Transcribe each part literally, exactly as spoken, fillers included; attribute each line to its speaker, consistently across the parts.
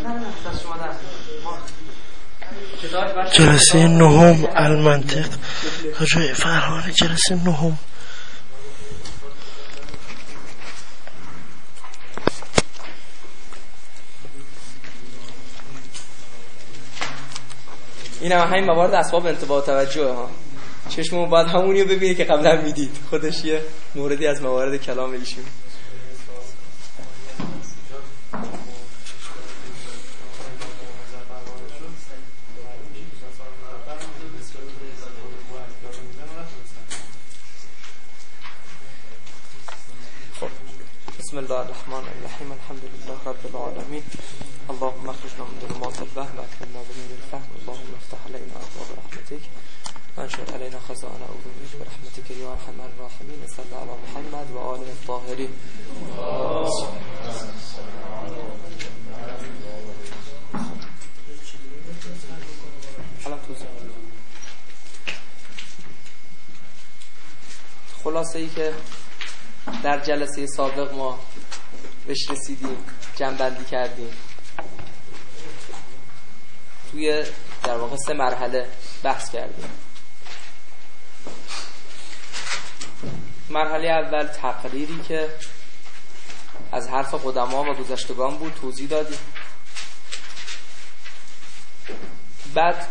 Speaker 1: جلسه نهم المنطق حاجه فرهان جلسه نهم.
Speaker 2: این هم همین موارد اسباب انتباه توجه ها. چشممون باید همونی رو ببینه که قبلا میدید. خودش یه موردی از موارد کلام ایشون. بسم الله الرحمن الرحیم الحمد لله رب العالمین اللهم اخرجنا من ظلمات الوهم واكرمنا بنور الفهم اللهم افتح علينا ابواب رحمتك وانشر علينا خزائن علومك برحمتك يا ارحم الراحمين صل على محمد و آله الطاهرین. خلاصه ای که در جلسه سابق ما بهش رسیدیم، جمع‌بندی کردیم، توی در واقع سه مرحله بحث کردیم. مرحله اول تقریری که از حرف قدما و گذشتگان بود توضیح دادیم. بعد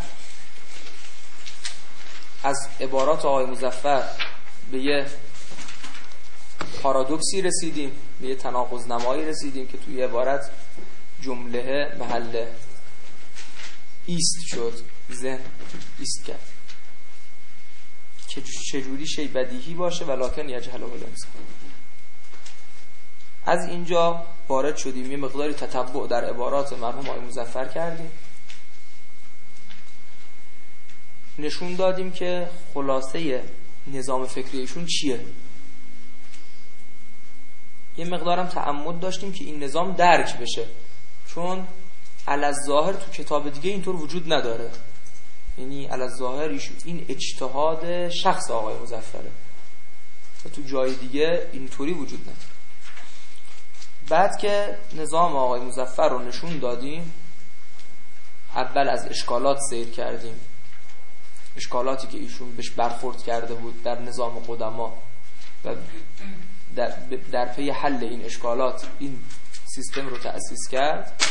Speaker 2: از عبارات آقای مظفر به یه پارادوکسی رسیدیم، به یه تناقض نمایی رسیدیم که توی عبارت جمله محل ایست شد، ذهن ایست کرد که چجوری شی بدیهی باشه ولکن یجهله الانسان. از اینجا وارد شدیم، یه مقداری تتبع در عبارات مرحوم آقای مظفر کردیم، نشون دادیم که خلاصه نظام فکری ایشون چیه. یه مقدارم تعمد داشتیم که این نظام درک بشه، چون الظاهر تو کتاب دیگه اینطور وجود نداره. یعنی الظاهر این اجتهاد شخص آقای مظفره و تو جای دیگه اینطوری وجود نداره. بعد که نظام آقای مظفر رو نشون دادیم، اول از اشکالات سیر کردیم، اشکالاتی که ایشون بهش برخورد کرده بود در نظام قدما و در, در پی حل این اشکالات این سیستم رو تأسیس کرد.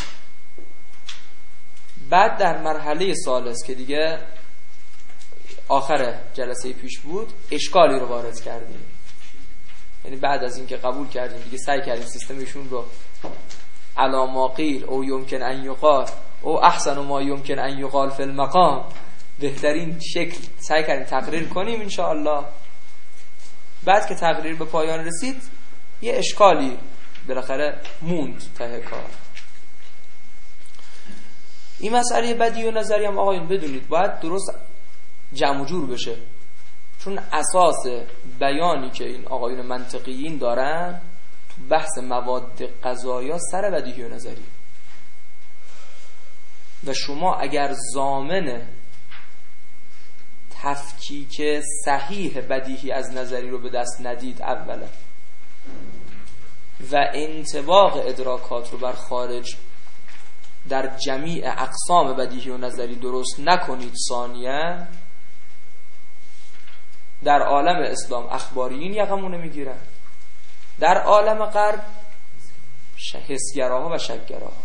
Speaker 2: بعد در مرحله ثالث که دیگه آخر جلسه پیش بود، اشکالی رو وارد کردیم. یعنی بعد از اینکه قبول کردیم دیگه سعی کردیم سیستم ایشون رو علی ما قیل او یمکن ان یقال او احسن ما یمکن ان یقال فی المقام، بهترین شکل سعی کردیم تقریر کنیم ان شاء الله. بعد که تقریر به پایان رسید، یه اشکالی بالاخره موند ته کار. این مسئله بدیهی و نظری هم آقایون بدونید باید درست جمع و جور بشه، چون اساس بیانی که این آقایون منطقیین دارن تو بحث مواد غذایی سر بدیهی و نظری، و شما اگر ضامن تفکیک صحیح بدیهی از نظری رو به دست ندید اولا و انطباق ادراکات رو بر خارج در جمیع اقسام بدیهی و نظری درست نکنید ثانیاً، در عالم اسلام اخباریین یقمونه میگیرن، در عالم غرب حسگراها و شکگراها.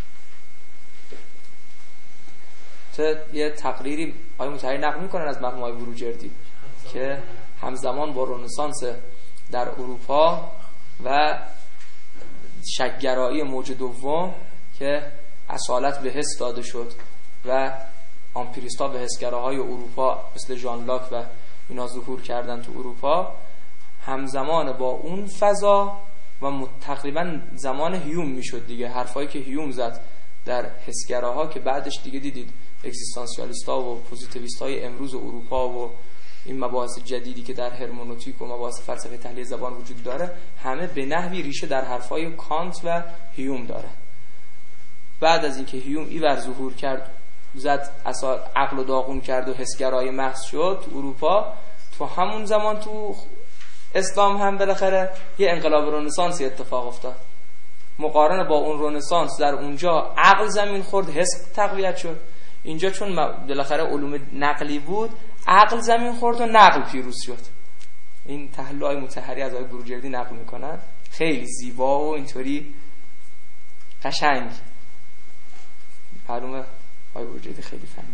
Speaker 2: یه تقریری آقای مطهری نقل میکنن از مرحوم آقای بروجردی که همزمان با رنسانس در اروپا و شکگرایی موج دوم که اصالت به حس داده شد و آمپیریستا به حسگراهای اروپا مثل ژان لاک و اینا ظهور کردن تو اروپا، همزمان با اون فضا و تقریبا زمان هیوم میشد دیگه، حرفایی که هیوم زد در حسگراها که بعدش دیگه دیدید اگزیستانسیالیستا و پوزیتیویستای امروز اروپا و این مباحث جدیدی که در هرمنوتیک و مباحث فلسفه تحلیل زبان وجود داره، همه به نحوی ریشه در حرفای کانت و هیوم داره. بعد از اینکه هیوم اینور ظهور کرد، زد اصلا عقل و داغون کرد و حسگرای محض شد تو اروپا، تو همون زمان تو اسلام هم بالاخره یه انقلاب رنسانسی اتفاق افتاد مقارنه با اون رنسانس در اونجا عقل زمین خورد، حس تقویت شد. اینجا چون بالاخره علوم نقلی بود، عقل زمین خورد و نقل پیروز شد. این تحلیل‌های مطهری از آقای بروجردی نقل میکنن، خیلی زیبا و اینطوری قشنگ. معلومه آقای بروجردی خیلی فنی.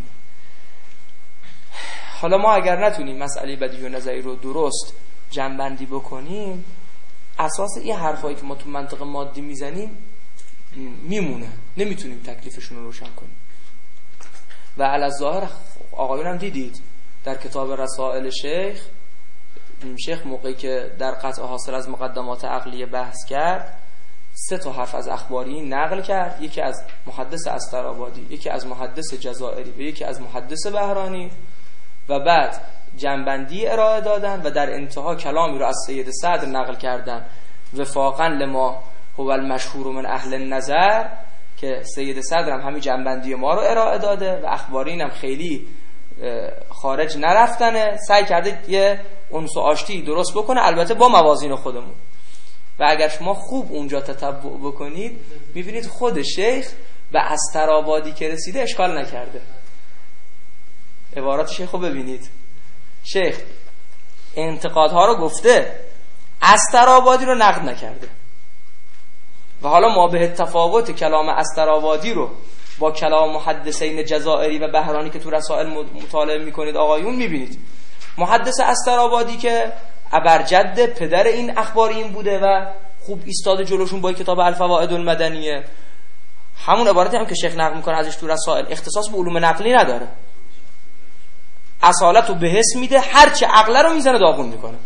Speaker 2: حالا ما اگر نتونیم مسئله بدیهی و نظری رو درست جمع‌بندی بکنیم، اساس این حرفایی که ما تو منطق مادی میزنیم میمونه، نمیتونیم تکلیفشون رو روشن کنیم. و علی الظاهر آقایون هم دیدید در کتاب رسائل شیخ، شیخ موقعی که در قطع حاصل از مقدمات عقلیه بحث کرد، سه تا حرف از اخباری نقل کرد، یکی از محدث استرآبادی، یکی از محدث جزائری و یکی از محدث بهرانی، و بعد جنبندی ارائه دادن و در انتها کلامی رو از سید صدر نقل کردن وفاقا لما هو المشهور من اهل النظر، که سید صدر هم همین جنبندی ما رو ارائه داده و اخبارین هم خیلی خارج نرفتنه، سعی کرده یه انس و آشتی درست بکنه، البته با موازین خودمون. و اگر شما خوب اونجا تتبع بکنید میبینید خود شیخ به استرآبادی که رسیده اشکال نکرده. عبارات شیخ رو ببینید، شیخ انتقادها رو گفته، استرآبادی رو نقد نکرده. و حالا ما به تفاوت کلام استرآبادی رو با کلام محدثین جزائری و بهرانی که تو رسائل مطالعه میکنید آقایون میبینید. محدث استرآبادی که ابرجد پدر این اخبارین بوده و خوب ایستاده جلوشون با کتاب الفوائد المدنیه، همون عبارتی هم که شیخ نقل میکنه ازش تو رسائل اختصاص به علوم نقلی نداره، اصالت رو به حس میده، هرچی عقله رو میزنه داغون میکنه،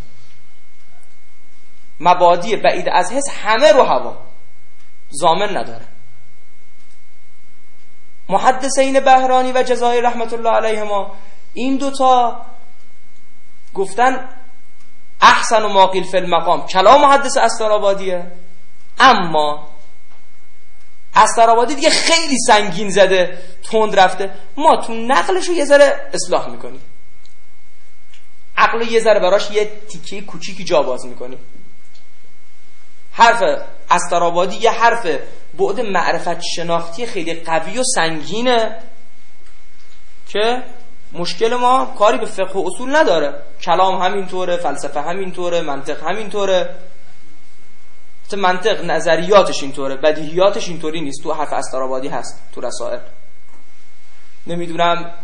Speaker 2: مبادی بعید از حس همه رو هوا ضامن نداره. محدثین بهرانی و جزائری رحمت الله علیهما این دوتا گفتن احسن و ما قیل فی المقام کلام محدث استرآبادیه، اما استرآبادی دیگه خیلی سنگین زده، تند رفته، ما تو نقلش رو یه ذره اصلاح میکنیم، عقل یه ذره براش یه تیکه کوچیکی جا باز میکنیم. حرف استرآبادی یه حرف بعد معرفت شناختی خیلی قوی و سنگینه که مشکل ما کاری به فقه و اصول نداره، کلام همینطوره، فلسفه همینطوره، منطق همینطوره. منطق نظریاتش اینطوره، بدیهیاتش اینطوری نیست. تو حرف استرآبادی هست، تو رسائل. نمیدونم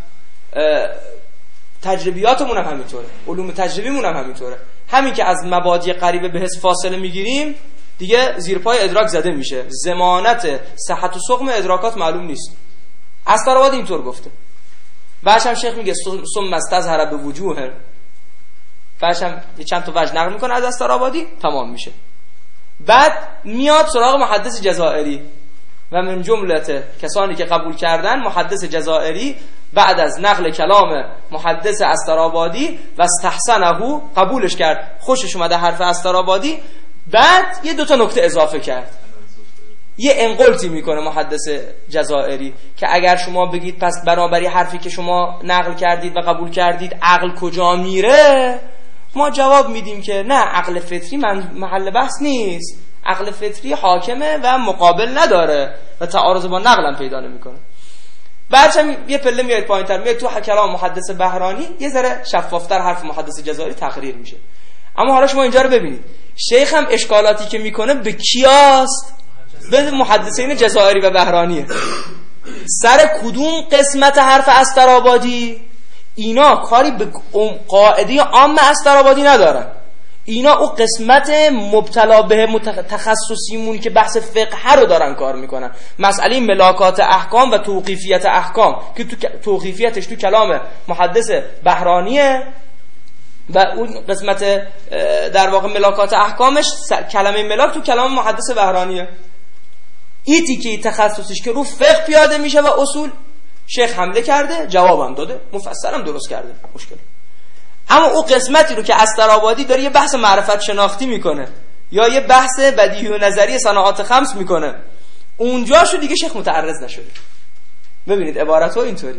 Speaker 2: تجربیاتمون هم همینطوره، علوم تجربیمون هم همینطوره. همین که از مبادی قریبه به حس فاصله میگیریم دیگه زیر پای ادراک زده میشه، ضمانت صحت و سقم ادراکات معلوم نیست. استرآبادی اینطور گفته. بعدش هم شیخ میگه ثم استظهر به وجوه، بعدش هم چند تا وجه نقل میکنه از استرآبادی، تمام میشه. بعد میاد سراغ محدث جزائری و من جملت کسانی که قبول کردن محدث جزائری بعد از نقل کلام محدث استرآبادی و استحسنه، قبولش کرد، خوشش اومده حرف استرآبادی، بعد یه دوتا نکته اضافه کرد، یه انقلتی میکنه محدث جزائری که اگر شما بگید پس بنابراین حرفی که شما نقل کردید و قبول کردید عقل کجا میره، ما جواب میدیم که نه، عقل فطری من محل بحث نیست، عقل فطری حاکمه و مقابل نداره و تعارض با نقل هم پیدا نمیکنه. بعدش هم یه پله میاد پایینتر، میاد تو کلام محدث بهرانی یه ذره شفافتر حرف محدث جزائری تقریر میشه. اما حالا شما اینجا رو ببینید، شیخ هم اشکالاتی که میکنه به کیاست؟ به محدثین جزائری و بهرانیه. سر کدوم قسمت حرف استرآبادی؟ اینا کاری به قاعده عام استرآبادی ندارن، اینا او قسمت مبتلا به تخصصیمون که بحث فقه رو دارن کار میکنن، مسئله ملاکات احکام و توقیفیت احکام که تو توقیفیتش تو کلام محدث بهرانیه و اون قسمت در واقع ملاکات احکامش کلمه ملاک تو کلام محدث بهرانیه. این تیکه تخصصیش که رو فقه پیاده میشه و اصول، شیخ حمله کرده، جوابم داده، مفصلم درست کرده، مشکل. اما اون قسمتی رو که استرآبادی داره یه بحث معرفت شناختی میکنه یا یه بحث بدیهی و نظری صناعات خمس میکنه، اونجاشو دیگه شیخ متعرض نشده. ببینید عبارتو اینطوری.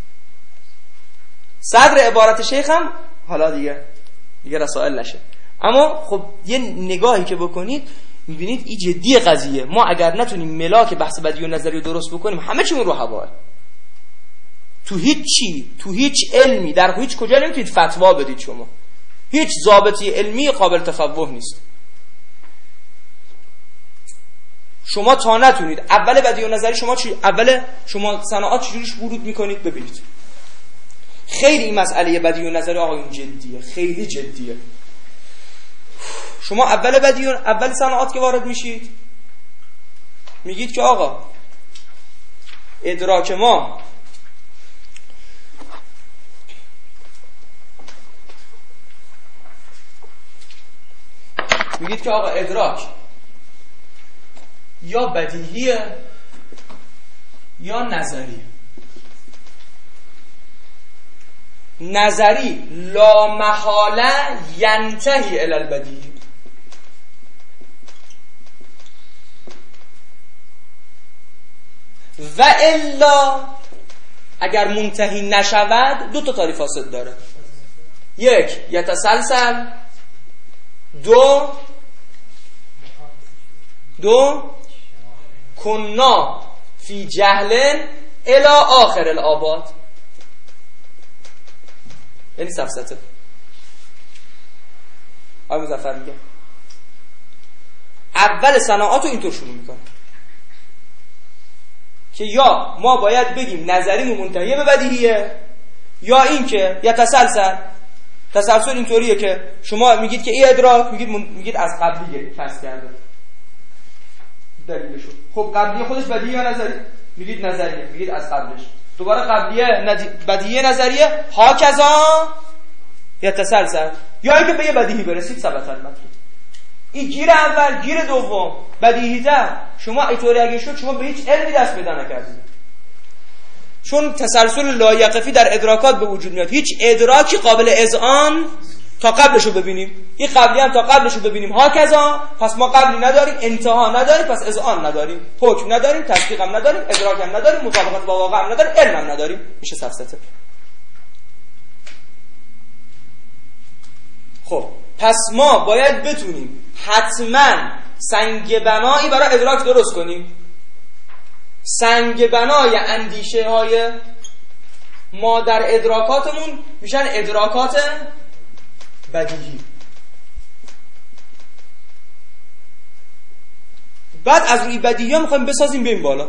Speaker 2: صدر عبارت شیخ هم حالا دیگه دیگه رسائل نشه، اما خب یه نگاهی که بکنید میبینید این جدی قضیه. ما اگر نتونیم ملاک بحث بدیهی و نظری رو درست بکنیم همه چیمون رو هواه. تو هیچ چی، تو هیچ علمی، در هیچ کجا نمیتونید فتوا بدید. شما هیچ ضابطی علمی قابل تفوه نیست. شما تا نتونید اول بدیهی و نظری، شما چی اول شما صناعات چجوریش ورود میکنید ببینید. خیلی این مسئله بدیهی و نظری آقایون جدیه، خیلی جدیه. شما اول بدیهی اول صناعات که وارد میشید میگید که آقا ادراک ما میگید که آقا ادراک یا بدیهیه یا نظری. نظری لا محاله ینتهی الی البدیهی، و الا اگر منتهی نشود دو تا تعریف فاسد داره. یک یتسلسل، دو دو کنا فی جهل الی آخر الآباد. یعنی سفسته. آقای مظفر میگه اول صناعات رو اینطور شروع میکنه که یا ما باید بگیم نظریمون منتهی به بدیهیه، یا این که یا تسلسل. تسلسل اینطوریه که شما میگید که این ادراک، میگید میگید از قبلی کسب کرده دلیلشو. خب قبلیه خودش بدیهی یا نظری؟ میگید نظریه، میگید از قبلش. دوباره قبلیه ندی... بدیهی نظریه ها کذا یا تسلسل، یا اینکه به یه بدیهی برسید ثبت المطلوب. این گیر اول، گیر دوم بدیهی تر. شما اینطوری اگه شد شما به هیچ علمی دست پیدا نکردید، چون تسلسل لایقفی در ادراکات به وجود میاد. هیچ ادراکی قابل اذعان تا قبلشو ببینیم، این قبلی هم تا قبلشو ببینیم ها کذا. پس ما قبلی نداریم، انتها نداریم، پس اذعان نداریم، حکم نداریم، تصدیق هم نداریم، ادراک هم نداریم، مطابقت با واقع هم نداریم، علم هم نداریم. میشه سفسطه. خب پس ما باید بتونیم حتما سنگ بنایی برای ادراک درست کنیم. سنگ بنای اندیشه های ما در ادراکاتمون میشن ادراکات بدیهی. بعد از روی بدیهی ها میخوایم بسازیم بریم بالا.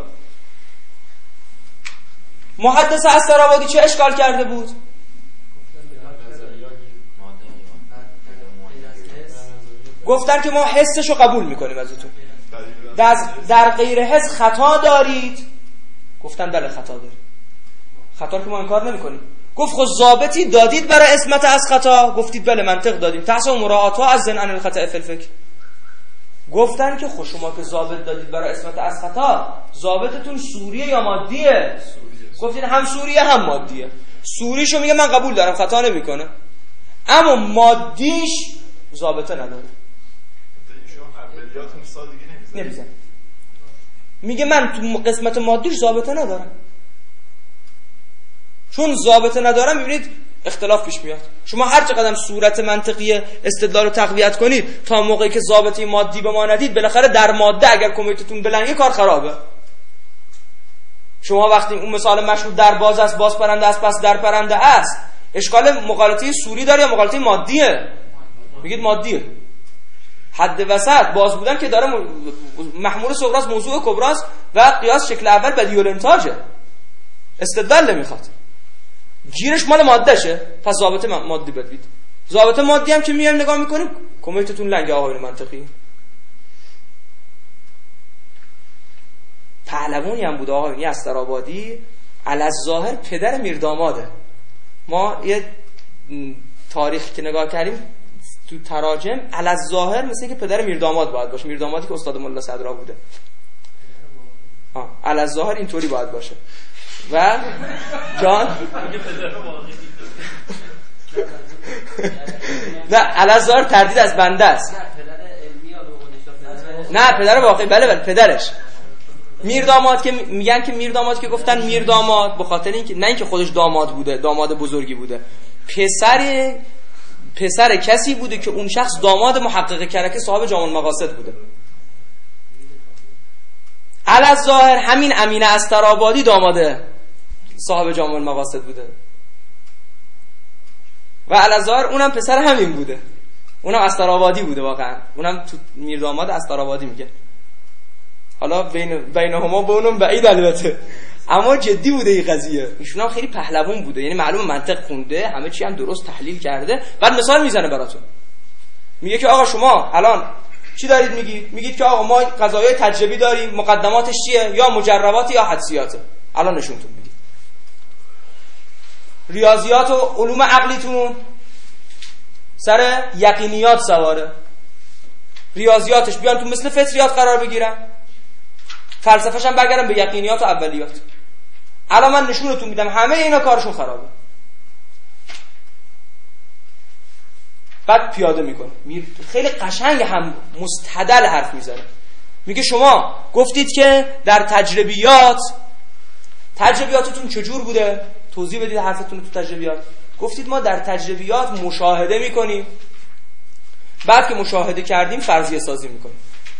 Speaker 2: محدث استرابادی چه اشکال کرده بود؟ گفتن که ما حسشو قبول میکنیم ازتون، در, در غیر حس خطا دارید. گفتن بله خطا دارید، خطا که ما انکار نمیکنیم. گفت خب ضابطی دادید برای اسمت از خطا؟ گفتید بله منطق دادیم. تحسب مراعاتها از زن عن الخطا فی الفکر. گفتن که خب شما که ضابط دادید برای اسمت از خطا، ضابطتون سوریه یا مادیه؟ گفتید هم سوریه هم مادیه. سوریشو میگه من قبول دارم خطا نمیکنه، اما مادیش ضابطه نداره. نمیزن. میگه من تو قسمت مادیش ضابطه ندارم. چون ضابطه ندارم میبینید اختلاف پیش میاد. شما هر چقدر صورت منطقی استدلال رو تقویت کنید، تا موقعی که ضابطه مادی به ما ندید، بالاخره در ماده اگر کمیتتون بلنگه کار خرابه. شما وقتی اون مثال مشهور در باز است باز پرنده است پس در پرنده است، اشکال مغالطه سوری داره یا مغالطه مادیه؟ میگید مادیه. حد وسط باز بودن که داره محمول صغراست موضوع کبراست و قیاس شکل اول بدیهی الانتاجه، استدلال نمیخواد، گیرش مال ماده شه. پس ضابطه مادی بدید. ضابطه مادی هم که میایم نگاه میکنیم کمیتتون لنگه آقایون منطقی. پهلوانی هم بود آقایون استرابادی، الظاهر پدر میرداماده. ما یه تاریخ که نگاه کردیم تو تراجم الظاهر مثل که پدر میرداماد باید باشه، میردامادی که استاد ملا صدرا بوده. ها الظاهر اینطوری باید باشه. و جان نه الظاهر تردید از بنده است. نه پدر واقعی، بله بله پدرش. میرداماد که میگن که میرداماد که گفتن میرداماد به خاطر اینکه نه اینکه خودش داماد بوده، داماد بزرگی بوده، پسر پسر کسی بوده که اون شخص داماد محقق کرکه صاحب جامع المقاصد بوده. علی ظاهر همین امینه استرآبادی داماده صاحب جامع المقاصد بوده و علی ظاهر اونم پسر همین بوده، اونم استرآبادی بوده، واقعا اونم تو میر داماد استرآبادی میگه. حالا بین بینهما بونم بعید البته، اما جدی بوده این قضیه. ایشون هم خیلی پهلوان بوده، یعنی معلومه منطق خونده، همه چی هم درست تحلیل کرده. بعد مثال میزنه براتون، میگه که آقا شما الان چی دارید میگید؟ میگید که آقا ما قضایای تجربی داریم، مقدماتش چیه؟ یا مجربات یا حدسیاته. الان نشونتون میدید. ریاضیات و علوم عقلیتون سر یقینیات سواره، ریاضیاتش بیان تو مثل فطریات قرار بگیرن، فلسفه‌ش هم برگردن به یقینیات و اولیات. الان من نشونتون میدم همه اینا کارشون خرابه. بعد پیاده میکنه، خیلی قشنگ هم مستدل حرف میزنه. میگه شما گفتید که در تجربیات، تجربیاتتون چجور بوده؟ توضیح بدید حرفتون تو تجربیات. گفتید ما در تجربیات مشاهده میکنیم، بعد که مشاهده کردیم فرضیه سازی میکنیم.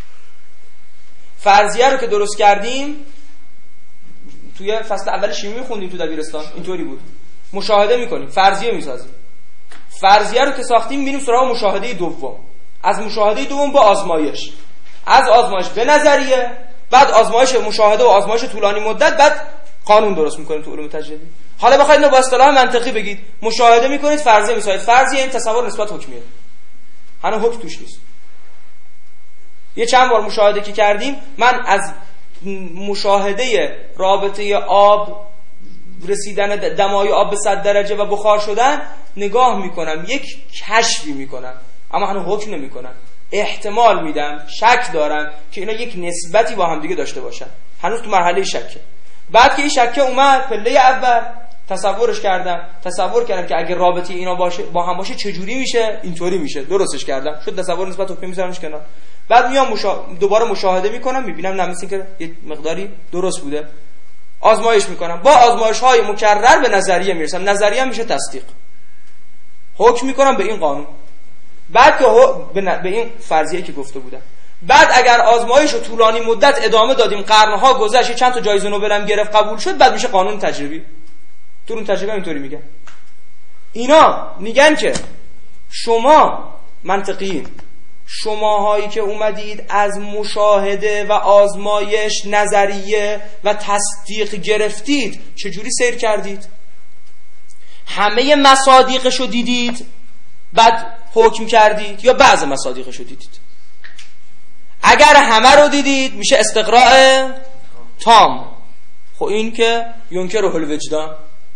Speaker 2: فرضیه رو که درست کردیم، توی فصل اول شیمی میخوندیم تو دبیرستان، اینطوری بود. مشاهده میکنیم، فرضیه میسازیم. فرضیه رو که ساختیم میریم سراغ مشاهده دوم، از مشاهده دوم با آزمایش، از آزمایش به نظریه، بعد آزمایش مشاهده و آزمایش طولانی مدت، بعد قانون درست میکنیم تو علوم تجربی. حالا بخواید اینو با اصطلاح منطقی بگید، مشاهده میکنید، فرضیه میسازید. فرضیه این تصور نسبت حکمیه، هنوز حکم توش نیست. یه چند بار مشاهده که کردیم، من از مشاهده رابطه آب، رسیدن دمای آب به صد درجه و بخار شدن نگاه میکنم، یک کشفی میکنم، اما هنوز حکم نمیکنم، احتمال میدم، شک دارم که اینا یک نسبتی با هم دیگه داشته باشن. هنوز تو مرحله شکه. بعد که این شکه اومد پله اول، تصورش کردم، تصور کردم که اگه رابطه اینا باشه با هم باشه چجوری میشه؟ اینطوری میشه. درستش کردم، شد تصور نسبت حکم میذارمش کنار. بعد میام مشا... دوباره مشاهده میکنم، میبینم نه مثل که یه مقداری درست بوده. آزمایش میکنم، با آزمایش های مکرر به نظریه میرسم. نظریه میشه تصدیق. حکم میکنم به این قانون، بعد که به, ن... به این فرضیه‌ای که گفته بودم. بعد اگر آزمایش رو طولانی مدت ادامه دادیم، قرنها گذشت، چند تا جایزه نوبل هم گرفت، قبول شد، بعد میشه قانون تجربی. تو اون تجربه اینطوری میگن. اینا میگن که شما منطقیین، شماهایی که اومدید از مشاهده و آزمایش نظریه و تصدیق گرفتید، چجوری سیر کردید؟ همه مصادیقشو دیدید بعد حکم کردید یا بعض مصادیقشو دیدید؟ اگر همه رو دیدید میشه استقراء تام. خب این که ینکره الوجدان.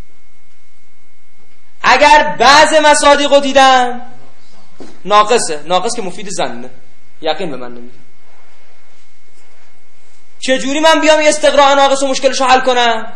Speaker 2: اگر بعض مصادیق رو دیدم ناقصه. ناقص که مفید ظنه، یقین به من نمیده. چجوری من بیام یه استقراء ناقص و مشکلشو حل کنم؟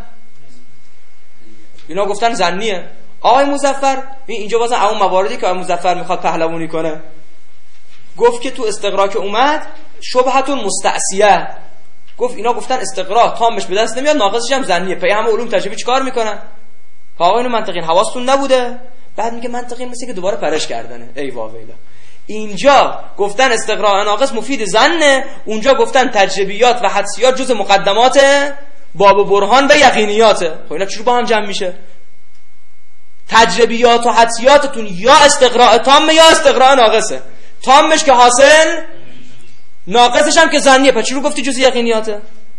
Speaker 2: اینا گفتن ظنیه. آقای مظفر اینجا بازم اون مواردی که آقای مظفر میخواد پهلوانی کنه، گفت که تو استقراء که اومد شبهتون مستعصیه، گفت اینا گفتن استقراء تامش به دست نمیاد، ناقصش هم ظنیه. پی همه علوم تجربی چیکار میکنن؟ آقا اینو منطقین حواستون نبوده؟ بعد میگه منطقین مثل که دوباره پرش کردنه. ای واویلا، اینجا گفتن استقراء ناقص مفید ظنه، اونجا گفتن تجربیات و حدسیات جز مقدمات باب برهان و یقینیاته. خب اینا چجوری با هم جمع میشه؟ تجربیات و حدسیاتتون یا استقراء تامه یا استقراء ناقصه. تامش که حاصل، ناقصش هم که ظنیه. پس چرا گفتی جز یقینیاته؟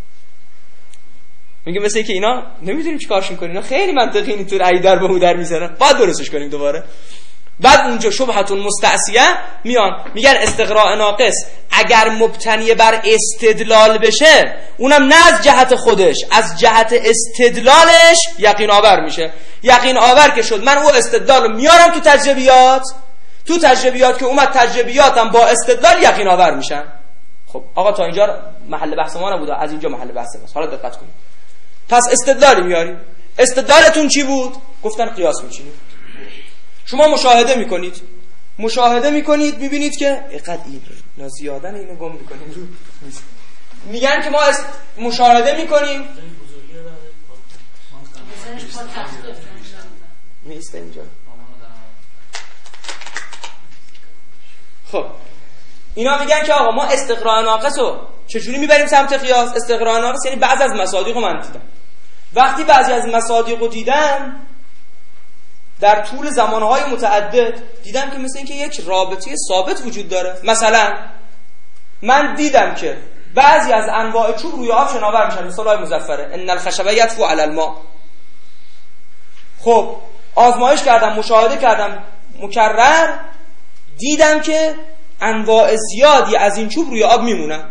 Speaker 2: میگه مثل که اینا نمیدونیم چی کارشون کنیم، اینا خیلی منطقی اینطور ای در به در میزنن، بعد درستش کنیم دوباره. بعد اونجا شبهتون مستعصیه میان میگن استقراء ناقص اگر مبتنی بر استدلال بشه، اونم نه از جهت خودش، از جهت استدلالش یقین آور میشه. یقین آور که شد، من او استدلال رو میارم تو تجربیات، تو تجربیات که اومد تجربیاتم با استدلال یقین آور میشن. خب آقا تا اینجا محل بحث ما نبوده، از اینجا محل بحث ماست. حالا دقت کنید. پس استدلالی میاریم. استدلالتون چی بود؟ گفتن قیاس میچینید. شما مشاهده میکنید، مشاهده میکنید میبینید که اقد این نازیادن اینو گم میکنیم. میگن که ما است... مشاهده میکنیم میسته اینجا. خب اینا میگن که آقا ما استقراء ناقص رو چجوری میبریم سمت قیاس؟ استقراء ناقص یعنی بعضی از مصادیق رو من دیدم. وقتی بعضی از مصادیق رو دیدم در طول زمانهای متعدد دیدم که مثل اینکه یک رابطه ثابت وجود داره. مثلا من دیدم که بعضی از انواع چوب روی آب شناور میشن، مثال های مظفره ان الخشبه یطفو علی الماء. خب آزمایش کردم، مشاهده کردم مکرر، دیدم که انواع زیادی از این چوب روی آب میمونن.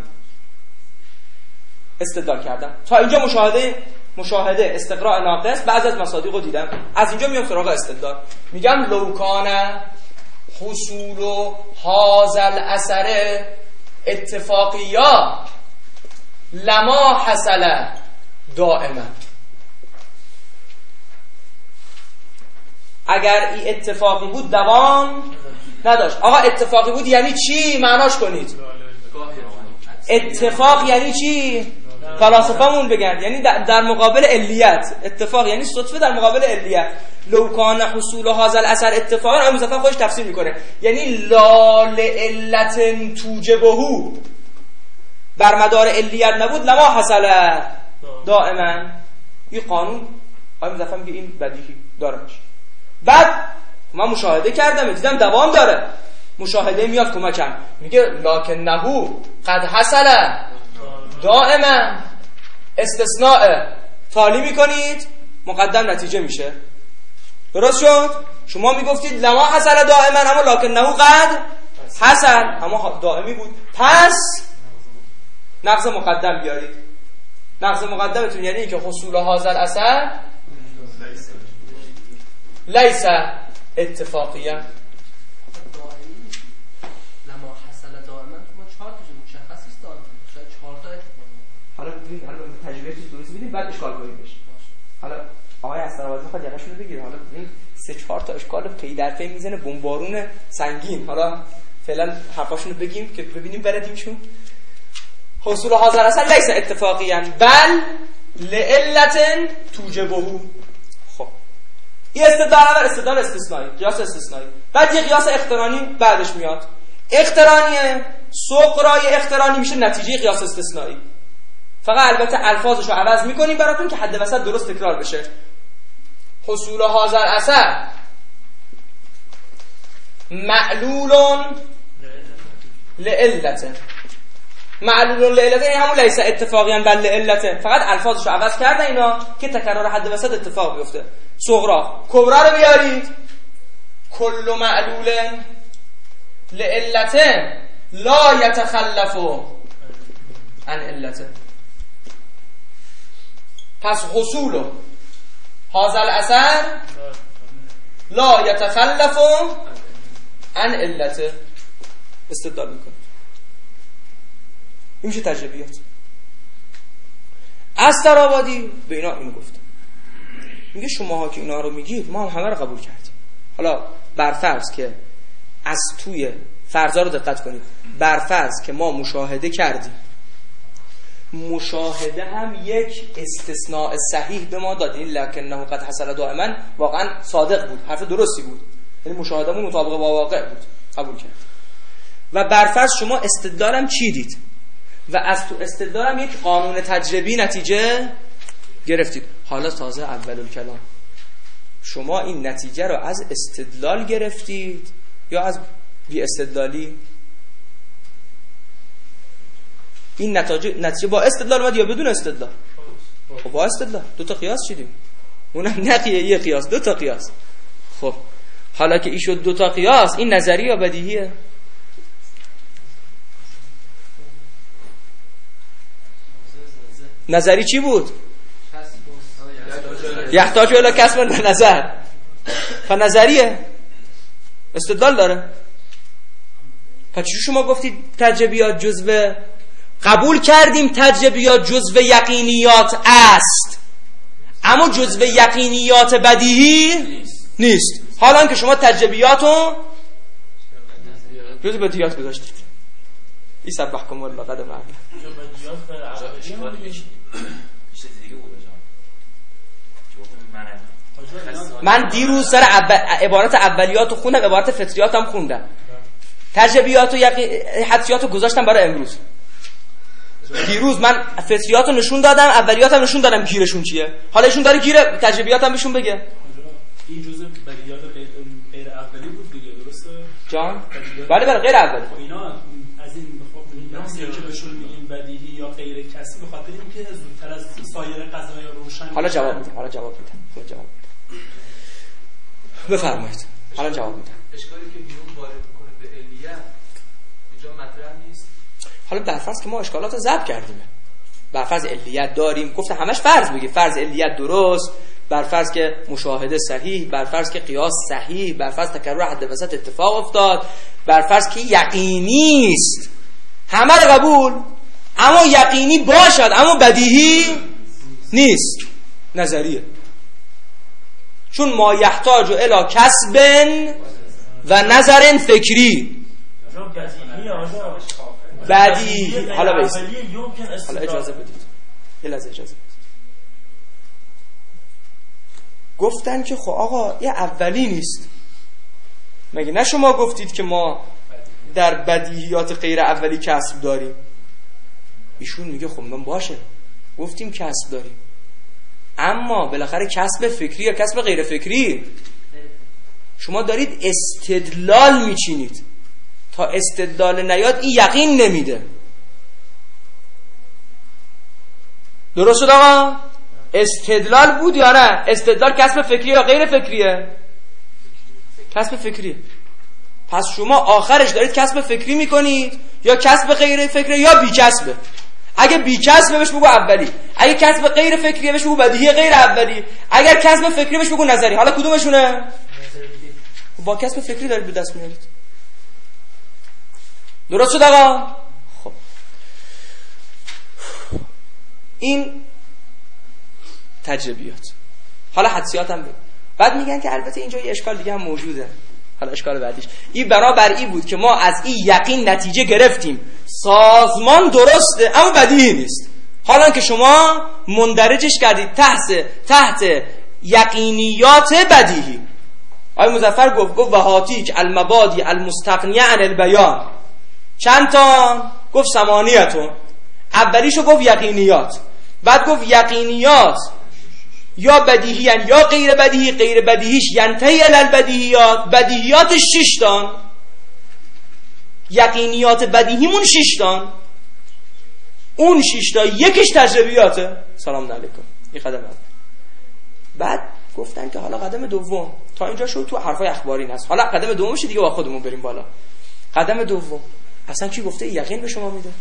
Speaker 2: استدلال کردم. تا اینجا مشاهده مشاهده استقراء ناقص، بعضی از مصادیق رو دیدم. از اینجا میام سراغ استدلال. میگم لو کان حصول هذا الاثر اتفاقیا لما حصل دائما. اگر این اتفاقی بود دوام نداشت. آقا اتفاقی بود یعنی چی؟ معناش کنید. اتفاق یعنی چی؟ فلاسفه‌مون بگن یعنی در مقابل علیت. اتفاق یعنی صدفه در مقابل علیت. لو کان حصول هذا الاثر اتفاقا، هم مصطفی خودش تفسیر میکنه یعنی لا لعلت توجبه، بر مدار علیت نبود لما حصل دائما. این قانون هم مصطفی میگه این بدیهی داره باشه. بعد من مشاهده کردم دیدم دوام داره. مشاهده میاد کمکم میگه لکنه قد حصل دائما. استثناء تالی میکنید مقدم نتیجه میشه. درست شد؟ شما میگفتید لما حصل دائما اما لکنه قد حصل اما دائمی بود. پس نقص مقدم بیارید. نقص مقدمتون یعنی که حصول هذا الاثر لیس اتفاقیه. حالا ببین حالا تجربه تو درست میدیم بعد اشکال کنیم بشه. حالا آقای اسرآبادی میخواد یقهشون رو بگیره. حالا این سه چهار تا اشکال پی در پی میزنه، بمبارون سنگین. حالا فعلا حرفاشون رو بگیم که ببینیم بلدیمشون. حصول هذا الاثر لیس اتفاقیا بل لعلت توجبه. خب این استدلال اول استدلال استثنایی، قیاس استثنایی. بعد یه قیاس اقترانی بعدش میاد. اقترانی سقرای اقترانی میشه نتیجه قیاس استثنایی. فقط البته الفاظش رو عوض میکنیم براتون که حد وسط درست تکرار بشه. حصول هذا الاثر معلول لعلته. معلول لعلته یعنی همون لیس اتفاقیا بل لعلته. فقط الفاظش رو عوض کردن اینا که تکرار حد وسط اتفاق بیفته. صغرا کبرا رو بیارید. کل معلول لعلته لا یتخلف عن علته. پس حصول هذا الاثر لا یتخلف عن علته. استدلال میکنه. این میشه تجربیات. اسرآبادی به اینا این گفت. میگه شماها که اینا رو میگید ما هم همه رو قبول کردیم. حالا برفرض که از توی فرضا رو دقت کنید. برفرض که ما مشاهده کردیم، مشاهده هم یک استثناء صحیح به ما داد. این لکنه قد حصل دائما واقعا صادق بود، حرف درستی بود، یعنی مشاهدهمون مطابق با واقع بود، قبول کرد. و برفرض شما استدلالم چی دید و از تو استدلالم یک قانون تجربی نتیجه گرفتید. حالا تازه اول کلام شما این نتیجه رو از استدلال گرفتید یا از بی استدلالی؟ این نتیجه نتیجه با استدلال اومد یا بدون استدلال؟ خب با استدلال. دو تا قیاس چیدیم. اونم نقیه یه قیاس، دو تا قیاس. خب حالا که این شد دو تا قیاس، این نظری یا بدیهیه؟ نظری چی بود؟ یحتاج الی کسب نظر. فنظریه استدلال داره. پس شما گفتید تجربیات جزو، قبول کردیم تجربیات جزو یقینیات است اما جزو یقینیات بدیهی نیست, نیست. حالا که شما تجربیاتو جزو بدیهیات گذاشتید. ای سبحکم الله قدم عقل. من دیروز سر اول... عبارت اولیاتو خوندم، عبارت فطریاتم خوندم، تجربیات و یقی... حدسیاتو گذاشتم برای امروز. دیروز من فطریاتو نشون دادم، اولیاتم نشون دادم گیرشون چیه. حالا ایشون داره گیر تجربیاتم بهشون بگه.
Speaker 3: این جزء بدیهیات غیر اولی بود دیگه، درسته؟
Speaker 2: جان؟ بله بله غیر اولی.
Speaker 3: اینا از این بخاطر که بهشون میگیم بدیهی یا غیر کسی به خاطر اینکه زودتر از سایر قضایا روشن.
Speaker 2: حالا جواب میدم. حالا جواب میدم. حالا جواب میدم. بفرمایید. حالا جواب میدم.
Speaker 4: اشکالی که بیرون وارد میکنه به علیت اینجا مطرح نیست.
Speaker 2: حالا بر فرض که ما اشکالات رو ضبط کردیم، بر فرض علیت داریم، گفتم همش فرض بگی، فرض علیت درست، بر فرض که مشاهده صحیح، بر فرض که قیاس صحیح، بر فرض تکرر حد وسط اتفاق افتاد، بر فرض که یقینی است، همه رو قبول، اما یقینی باشد اما بدیهی نیست، نظریه. چون ما یحتاج الی کسب و نظر فکری بدیهی. حالا بیست حالا اجازه بدید یه لحظه اجازه بدید. گفتن که خب آقا یه اولی نیست، مگه نه شما گفتید که ما در بدیهیات غیر اولی کسب داریم؟ ایشون میگه خب من باشه گفتیم کسب داریم، اما بالاخره کسب فکری یا کسب غیر فکری؟ شما دارید استدلال میچینید، تا استدلال نیاد این یقین نمیده. درست شد آقا؟ استدلال بود یا نه؟ استدلال کسب فکری یا غیر فکریه؟ کسب فکریه. پس شما آخرش دارید کسب فکری میکنید یا کسب غیر فکری یا بی کسبه. اگه بی کسبه بهش بگو اولی، اگه کسب غیر فکریه بهش بگو بدیهی غیر اولی، اگر کسب فکری بهش بگو نظری. حالا کدومشونه؟ با کسب فکری دارید به دست میارید. درست شد آقا؟ خب این تجربیات. حالا حدسیات هم بید. بعد میگن که البته اینجا یه اشکال دیگه هم موجوده. حالا اشکال بعدیش این برابر این بود که ما از این یقین نتیجه گرفتیم سازمان درسته اما بدیهی نیست. حالا که شما مندرجش کردید تحت تحت یقینیات بدیهی. آقای مظفر گفت گفت وهاتیک المبادی المستغنیه عن البیان. چند تا؟ گفت ثمانیتون. اولیشو گفت یقینیات، بعد گفت یقینیات یا بدیهی یا غیر بدیهی، غیر بدیهیش ینتهی الی البدیهیات، بدیهیات شش تا، یقینیات بدیهیمون شش تا، اون شش تا یکیش تجربیاته. سلام علیکم. این قدم اول. بعد گفتن که حالا قدم دوم، تا اینجا شد تو حرفای اخباری هست، حالا قدم دومش دیگه با خودمون بریم بالا. قدم دوم اصلا کی گفته یقین به شما میده؟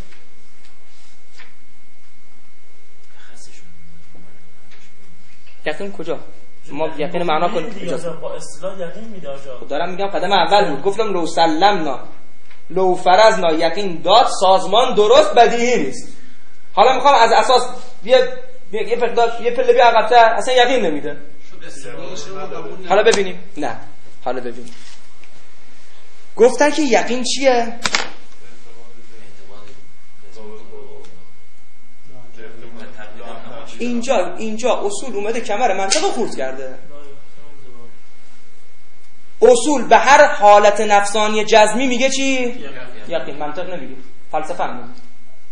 Speaker 2: یقین کجا؟ ما یقین معنا کنیم کجا؟
Speaker 1: با اصطلاح یقین میده آجا.
Speaker 2: خب دارم میگم قدم اول بود، گفتم لو سلمنا لو فرضنا یقین داد سازمان درست بدیهی نیست. حالا میخوام از اساس یه یه پله یه پله بیا عقب‌تر، اصلا یقین نمیده. حالا ببینیم. نه حالا ببینیم. گفتن که یقین چیه؟ اینجا اینجا اصول اومده کمر منطق خورد کرده. اصول به هر حالت نفسانی جزمی میگه چی؟ یقین. منطق نمیگه، فلسفه هم نمیگه.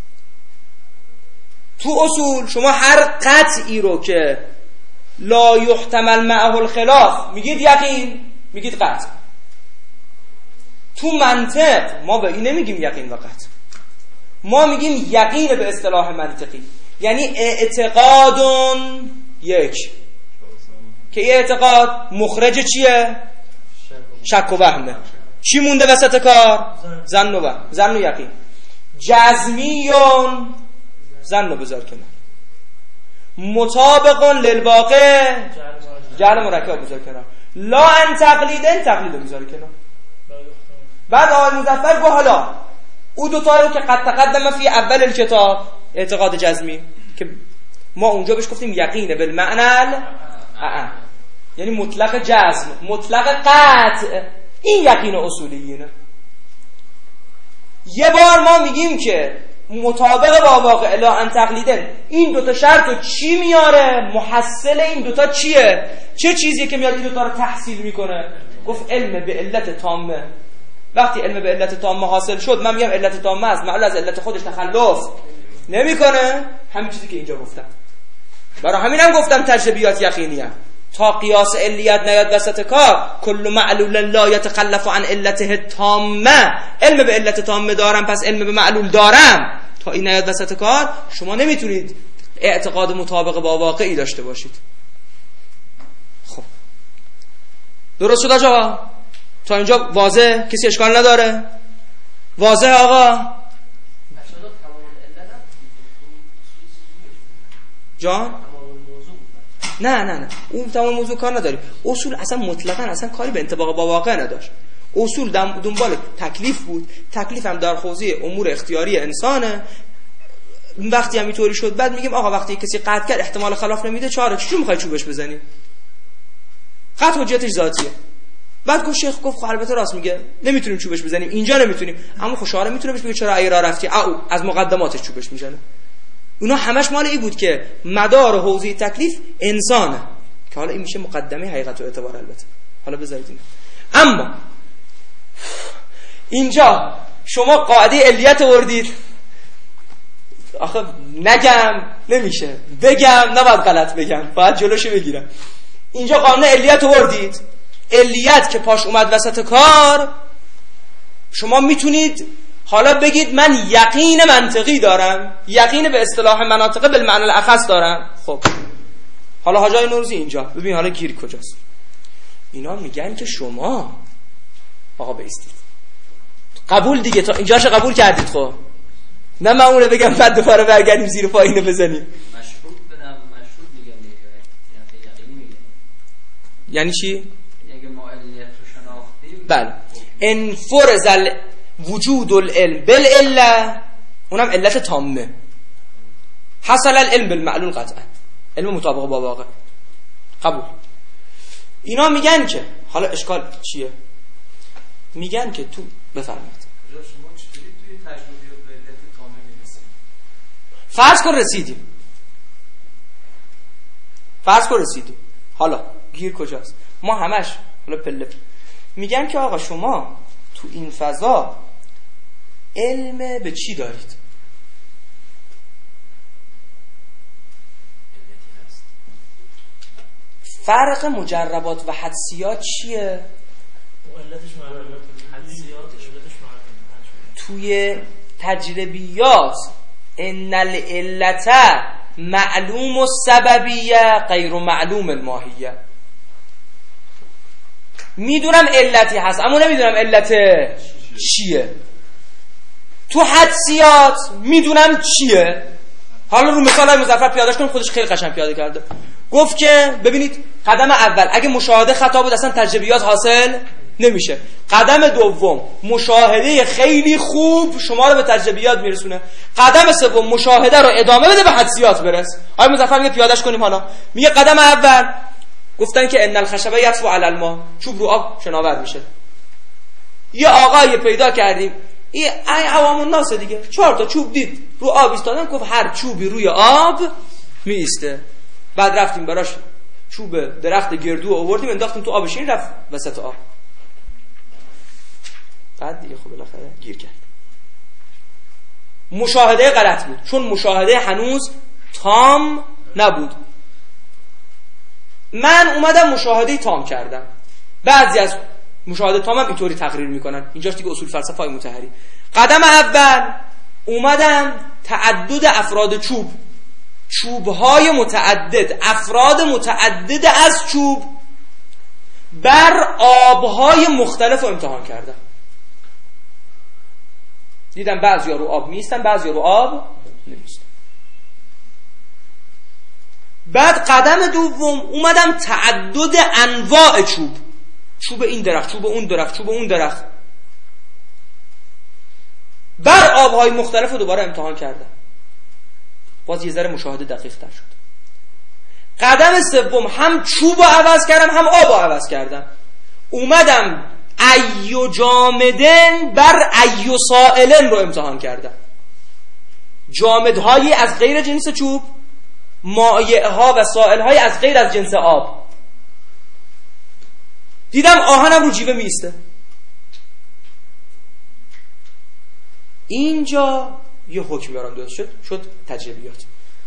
Speaker 2: تو اصول شما هر قطعی رو که لا یحتمل معه الخلاف میگید یقین، میگید قطع. تو منطق ما به این نمیگیم یقین و قطع، ما میگیم یقین به اصطلاح منطقی، یعنی اعتقادون یک، که یه اعتقاد مخرج چیه؟ شک و وهمه. چی مونده وسط کار؟ ظن و وهم، ظن و یقین. جزمیون ظن و بذار کنار، مطابقون للواقع جعل مرکب بذار کنار، لا ان تقلیدن تقلید بذار کنار. بعد آقای مظفر گفت حالا او دوتا رو که قد تقدم فی اول الکتاب اعتقاد جزمی که ما اونجا بهش گفتیم یقینه بالمعنى اه یعنی مطلق جزم، مطلق قطع، این یقین اصولیینه. یه بار ما میگیم که مطابق با واقع لا ان تقلیدن، این دوتا شرط رو چی میاره؟ محصل این دوتا چیه؟ چه چیزیه که میاد این دوتا رو تحصیل میکنه؟ گفت علم به علت تامه. وقتی علم به علت تامه حاصل شد، من میگم علت تامه است، معلوم از علت خودش تخلف نمیکنه. همین چیزی که اینجا گفتم. برای همینم گفتم تجربیات یقینی هم. تا قیاس علیت نیاد وسط کار، کل معلول لا یتخلف عن علته تامه، علم به علت تامه دارم پس علم به معلول دارم، تا این نیاد وسط کار شما نمیتونید اعتقاد مطابق با واقعی داشته باشید. خب درست شد آقا؟ تا اینجا واضح؟ کسی اشکال نداره؟ واضح آقا؟ جان؟ نه نه نه اون تمام موضوع کار نداری. اصول اصلا مطلقاً اصلا کاری به انطباق با واقع نداشت. اصول دنبال تکلیف بود. تکلیف هم در حوزه امور اختیاری انسانه. وقتی هم اینطوری شد بعد میگیم آقا وقتی کسی قطع کرد احتمال خلاف نمیده چاره، چجوری میخوای چوبش بزنی؟ قطع حجتش ذاتیه. بعد گفت شیخ گفت خب البته راست میگه نمیتونیم چوبش بزنیم اینجا نمیتونیم، اما خوشحاله میتونه بهش بگه چرا ایرا رفتی او از مقدماتش چوبش میزنه. اونا همش مال این بود که مدار حوزه تکلیف انسانه که حالا این میشه مقدمه حقیقت و اعتبار. البته حالا بذارید این. اما اینجا شما قاعده علیت آوردید. آخه نگم نمیشه، بگم نباید غلط بگم، باید جلوشو بگیرم. اینجا قانون علیت آوردید. علیت که پاش اومد وسط کار شما میتونید حالا بگید من یقین منطقی دارم، یقین به اصطلاح مناطقه بالمعنی الاخص دارم. خب حالا حاجای نوروزی اینجا ببین حالا گیر کجاست. اینا میگن که شما آقا بایستید قبول دیگه، تا اینجاش قبول کردید. خب نه من اونه بگم بعد دوباره برگردیم زیر پا اینو بزنیم.
Speaker 5: مشروط بدم مشروط میگم دیگه، یعنی یقینی میگم.
Speaker 2: یعنی چی؟
Speaker 5: اگه ما علیت رو شناختیم
Speaker 2: بله ان فرض وجود العلم بالعله، اونم علت تامه، حصل العلم بالمعلول قطعا، علم مطابق با واقع. قبول. اینا میگن که حالا اشکال چیه؟ میگن که تو بفرمایید
Speaker 4: شما چطوری توی تجربیات به علت تامه میرسید؟
Speaker 2: فرض کن رسیدیم فرض کن رسیدیم حالا گیر کجاست؟ ما همش حالا پله میگن که آقا شما تو این فضا علم به چی دارید؟ فرق مجربات و حدسیات چیه؟ توی تجربیات ان العلت معلوم السببیه غیر معلوم الماهیه. میدونم علتی هست اما نمیدونم علت چیه. تو حدسیات میدونم چیه. حالا رو مثال مظفر پیادهش کنیم، خودش خیلی قشنگ پیاده کرده. گفت که ببینید قدم اول اگه مشاهده خطا بود اصلا تجربیات حاصل نمیشه. قدم دوم مشاهده خیلی خوب شما رو به تجربیات میرسونه. قدم سوم مشاهده رو ادامه بده به حدسیات برس. آقای مظفر میگه پیادهش کنیم. حالا میگه قدم اول گفتن که ان الخشبه یطفو علی الماء، چوب رو آب شناور میشه. یه آقای پیدا کردیم این ای عوام الناس دیگه، چهار تا چوب دید رو آب ایستادن، گفت هر چوبی روی آب میسته. بعد رفتیم براش چوب درخت گردو آوردیم انداختیم تو آبش، این رفت وسط آب. بعد دیگه خب بالاخره گیر کرد. مشاهده غلط بود چون مشاهده هنوز تام نبود. من اومدم مشاهده تام کردم. بعضی از مشاهده تام هم اینطوری تقریر میکنن. اینجاش دیگه اصول فلسفه های مطهری. قدم اول اومدم تعدد افراد چوب، چوبهای متعدد، افراد متعدد از چوب بر آبهای مختلف رو امتحان کردم. دیدم بعضیا رو آب میستن بعضیا رو آب نمیستن. بعد قدم دوم اومدم تعدد انواع چوب، چوب این درخت، چوب اون درخت، چوب اون درخت بر آبهای مختلف رو دوباره امتحان کردم. باز یه ذره مشاهده دقیق تر شد. قدم سوم هم چوب رو عوض کردم هم آب رو عوض کردم. اومدم ایو جامدن بر ایو سائلن رو امتحان کردم. جامدهایی از غیر جنس چوب، مایعها و سائلهایی از غیر از جنس آب. دیدم آهنم رو جیوه میسته. اینجا یه حکم برام درست شد شد تجربیات.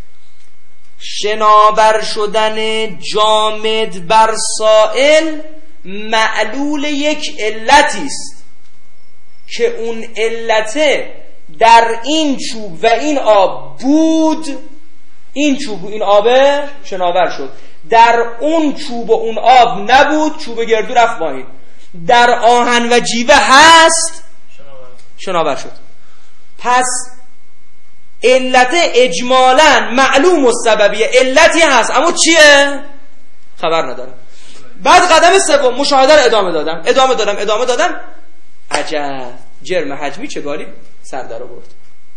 Speaker 2: شناور شدن جامد بر سائل معلول یک علتی است که اون علته در این چوب و این آب بود، این چوب و این آب شناور شد، در اون چوب و اون آب نبود، چوب گردو رفت پایین، در آهن و جیوه هست شناور شد. پس علت اجمالاً معلوم و سببیه، علتی هست اما چیه؟ خبر ندارم. بعد قدم سوم مشاهده رو ادامه دادم ادامه دادم ادامه دادم عجب جرم حجمی چگالی سر در آورد.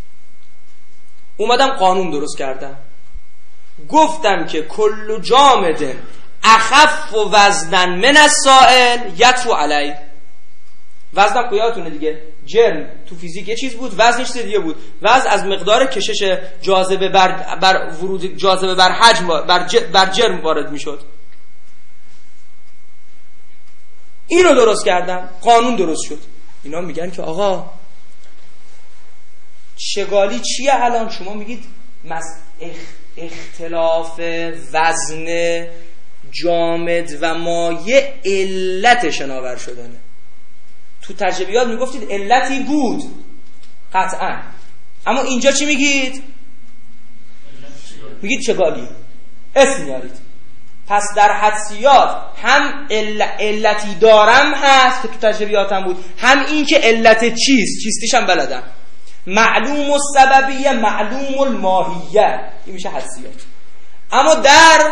Speaker 2: اومدم قانون درست کردم، گفتم که کل جامد اخف و وزنن من السائل یطفو علی. وزنم یادتونه دیگه، جرم تو فیزیک یه چیز بود، وزنش دیگه بود. وزن از مقدار کشش جاذبه بر, بر ورود جاذبه بر حجم بر, ج... بر جرم وارد میشد. اینو درست کردم، قانون درست شد. اینا میگن که آقا چگالی چیه الان؟ شما میگید مس... اخ... اختلاف وزن جامد و مایع علت شناور شدنه. تو تجربیات میگفتید علتی بود قطعا، اما اینجا چی میگید؟ میگید چگالی، اسم میارید. پس در حدسیات هم عل... علتی دارم هست که تو تجربیاتم بود، هم این که علت چیست چیستیش هم بلدم. معلوم السببیه معلوم الماهیه، این میشه حدسیات. اما در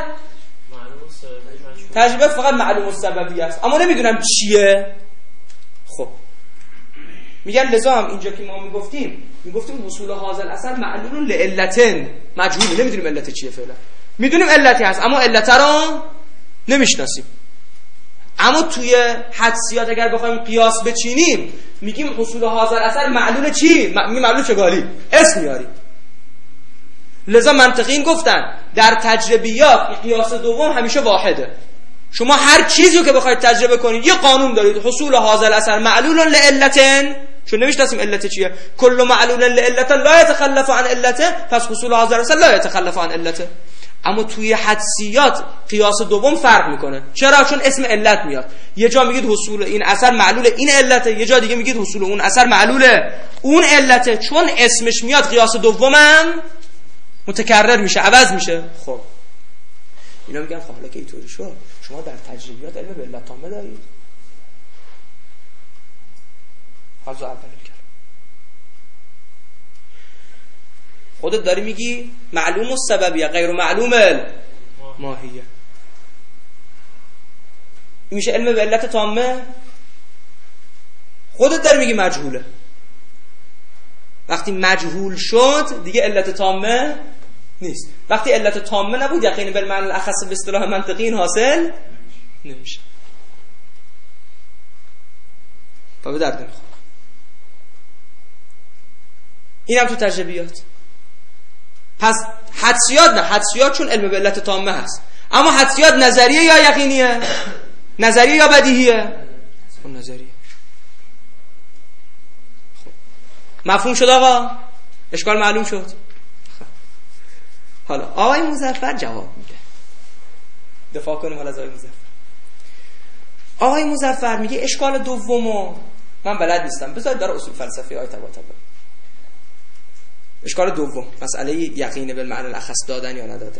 Speaker 2: تجربه فقط معلوم السببیه است، اما نمیدونم چیه. خب میگن لذا هم اینجا که ما میگفتیم میگفتیم حصول حاصل اثر معلول لعلتن مجهوله، نمیدونیم علت چیه فعلا. میدونیم علتی هست اما علت رو نمیشناسیم. اما توی حدسیات اگر بخوایم قیاس بچینیم میگیم حصول حاصل اثر معلول چی؟ می معلول چگالی، اسم میاریم. لذا منطقین گفتن در تجربیات قیاس دوم همیشه واحده. شما هر چیزی که بخواید تجربه کنید یه قانون دارید، حصول حاصل اثر معلول لعلتن، چون نمیشناسیم علت چیه. کل معلول لعلتن لا يتخلف عن علته، پس حصول حاصل اثر لا يتخلف عن علته. اما توی حدسیات قیاس دوم فرق میکنه. چرا؟ چون اسم علت میاد. یه جا میگید حصول این اثر معلول این علته، یه جا دیگه میگید حصول اون اثر معلول اون علته. چون اسمش میاد قیاس دومم متکرر میشه، عوض میشه. خب اینا میگن خب حالا که اینطوری شد، شما در تجربیات علم به علت تامه دارید. حاضر اول کلام خودت داری میگی معلوم السببیه غیر معلوم الماهیه، این میشه علم به علت تامه. خودت داری میگی مجهوله. وقتی مجهول شد دیگه علت تامه نیست. وقتی علت تامه نبود یقین بالمعنی الاخص به اصطلاح منطقی این حاصل نمیشه. و به درد نمیخوره. این هم تو تجربیات. پس حدسیات نه، حدسیات چون علم به علت تامه هست. اما حدسیات نظریه یا یقینیه؟ نظریه یا بدیهیه؟ اون نظریه. خب مفهوم شد آقا؟ اشکال معلوم شد؟ حالا آقای مظفر جواب میده. دفاع کنیم حالا از آقای مظفر. آقای مظفر میگه اشکال دومو من بلد نیستم، بذارید داره اصول فلسفی آیه طباطبایی. اشکال دوم مسئله یقین بالمعنی الاخص دادن یا ندادن،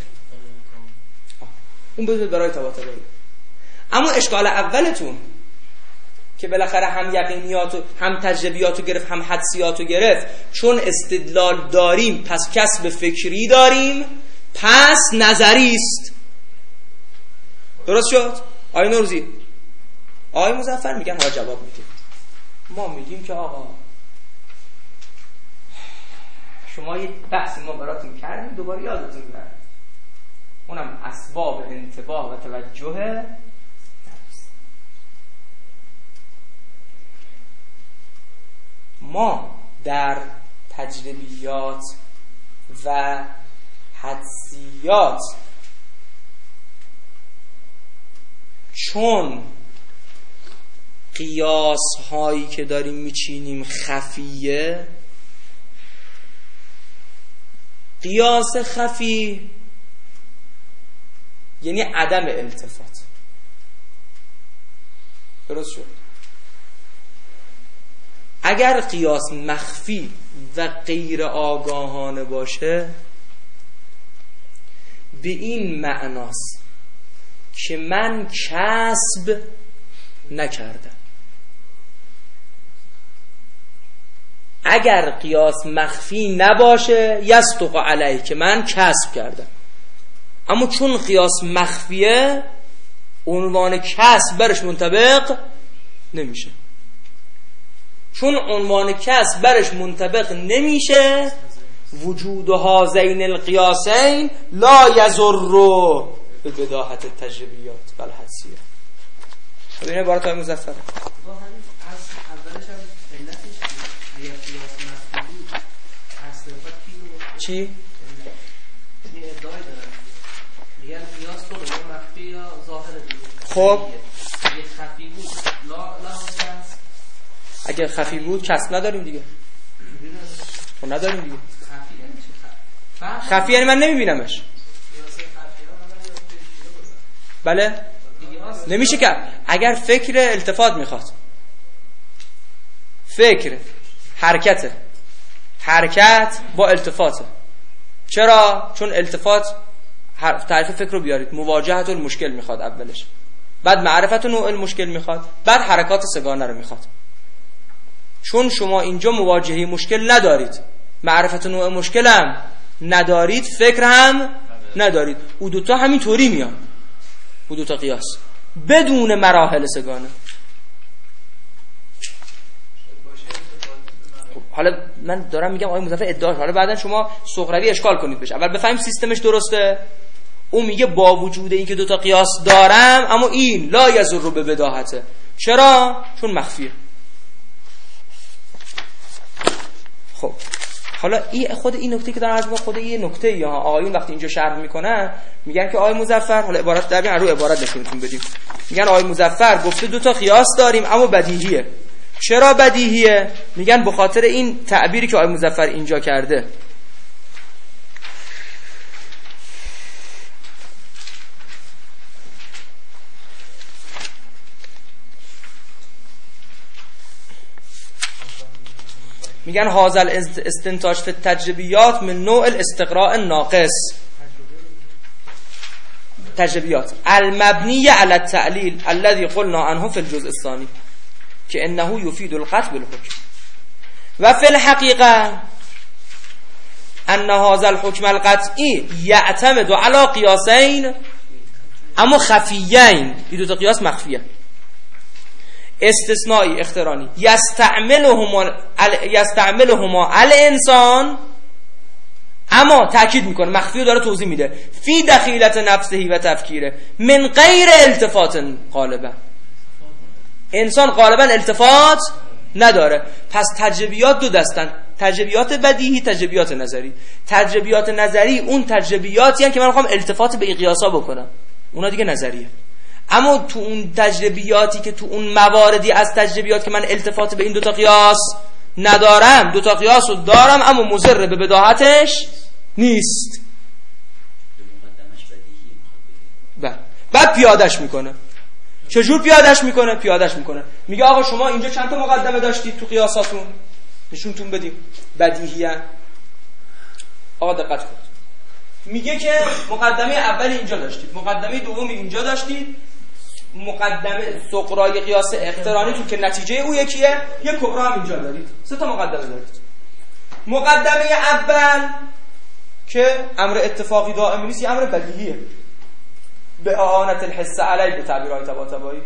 Speaker 2: اون بذارید برای طباطبایی. اما اشکال اولتون که بالاخره هم یقینیات و هم تجربیات رو گرفت هم حدسیات رو گرفت، چون استدلال داریم پس کسب فکری داریم پس نظری است. درست شد؟ آقای نوروزی آقای مظفر میگن ها جواب میده. ما میگیم که آقا شما یه بحثی ما براتون کردیم دوباره یادتون بره، اونم اسباب انتباه و توجه. ما در تجربیات و حدسیات چون قیاس هایی که داریم میچینیم خفیه، قیاس خفی یعنی عدم التفات. درست شد؟ اگر قیاس مخفی و غیر آگاهانه باشه به این معناست که من کسب نکردم. اگر قیاس مخفی نباشه یصدق علیه که من کسب کردم، اما چون قیاس مخفیه عنوان کسب برش منطبق نمیشه. چون عنوان کسب برش منطبق نمیشه وجود هذین القیاسین لا یضر به بداهت التجربیات بل حدسیه. ببینید عبارت های مظفر چی؟
Speaker 5: یه ادعای دارن میگن قیاس تو رو مخفی یا ظاهره دیگه.
Speaker 2: خب
Speaker 5: اگه خفی بود لا لا هست.
Speaker 2: اگه خفی بود کسب نداریم دیگه. خب نداریم دیگه.
Speaker 5: خفی یعنی چی؟
Speaker 2: خفی یعنی من نمیبینمش. بله؟ نمیشه که اگر فکر التفات میخواد، فکر حرکته، حرکت با التفاته. چرا؟ چون التفات تعریف فکر رو بیارید، مواجهت المشکل میخواد اولش، بعد معرفت نوع المشکل میخواد، بعد حرکات سگانه رو میخواد. چون شما اینجا مواجهه مشکل ندارید، معرفت نوع مشکل هم ندارید، فکر هم ندارید، او دوتا همین طوری میان، او دوتا قیاس بدون مراحل سگانه. حالا من دارم میگم آقای مظفر ادعا، حالا بعدا شما صغروی اشکال کنید بشه، اول بفهمیم سیستمش درسته. اون میگه با وجود این که دوتا قیاس دارم اما این لا یضر به بداهته. چرا؟ چون مخفیه. خب حالا این خود این نکته که دارم عرض می‌کنم خود این نکته یا آقایون وقتی اینجا شرح میکنن میگن که آقای مظفر، حالا عبارت در بیان رو عبارت نشونتون بدیم، میگن آقای مظفر گفته دوتا قیاس داریم اما بدیهیه. چرا بدیهیه؟ میگن به خاطر این تعبیری که آقای مظفر اینجا کرده. میگن هذا استنتاج فی التجربیات من نوع الاستقراء الناقص. تجربیات المبنی علی التعلیل الذي قلنا عنه في الجزء الثاني که انه یفید القطع بالحکم و فی الحقیقه ان هذا الحکم القطعی یعتمد علی قیاسین اما خفیین. این دو تا قیاس مخفیه، استثنایی اخترانی، یستعملهما یستعملهما الانسان، اما تاکید میکنه مخفی رو داره توضیح میده، فی دخیلت نفسه و تفکیره من غیر التفات غالبا. انسان غالبا التفات نداره. پس تجربیات دو دستن، تجربیات بدیهی، تجربیات نظری. تجربیات نظری اون تجربیاتی هستن که من میخوام التفات به این قیاسا بکنم، اونا دیگه نظریه. اما تو اون تجربیاتی که تو اون مواردی از تجربیات که من التفات به این دوتا قیاس ندارم، دوتا قیاس رو دارم اما مضر به بداهتش نیست، بعد بعد پیادش میکنه. چجور پیادش میکنه؟ پیادش میکنه میگه آقا شما اینجا چند تا مقدمه داشتید تو قیاساتون، نشونتون بدیم بدیهیه. آقا دقت کنید، میگه که مقدمه اول اینجا داشتید، مقدمه دوم اینجا داشتید، مقدمه سقرای قیاس اقترانی تو که نتیجه او یکیه، یک کبرا هم اینجا دارید، سه تا مقدمه دارید. مقدمه اول که امر اتفاقی دائمی نیست، یه امر بدیهیه، به اعانت الحس علی به تعبیرهای طباطبایی.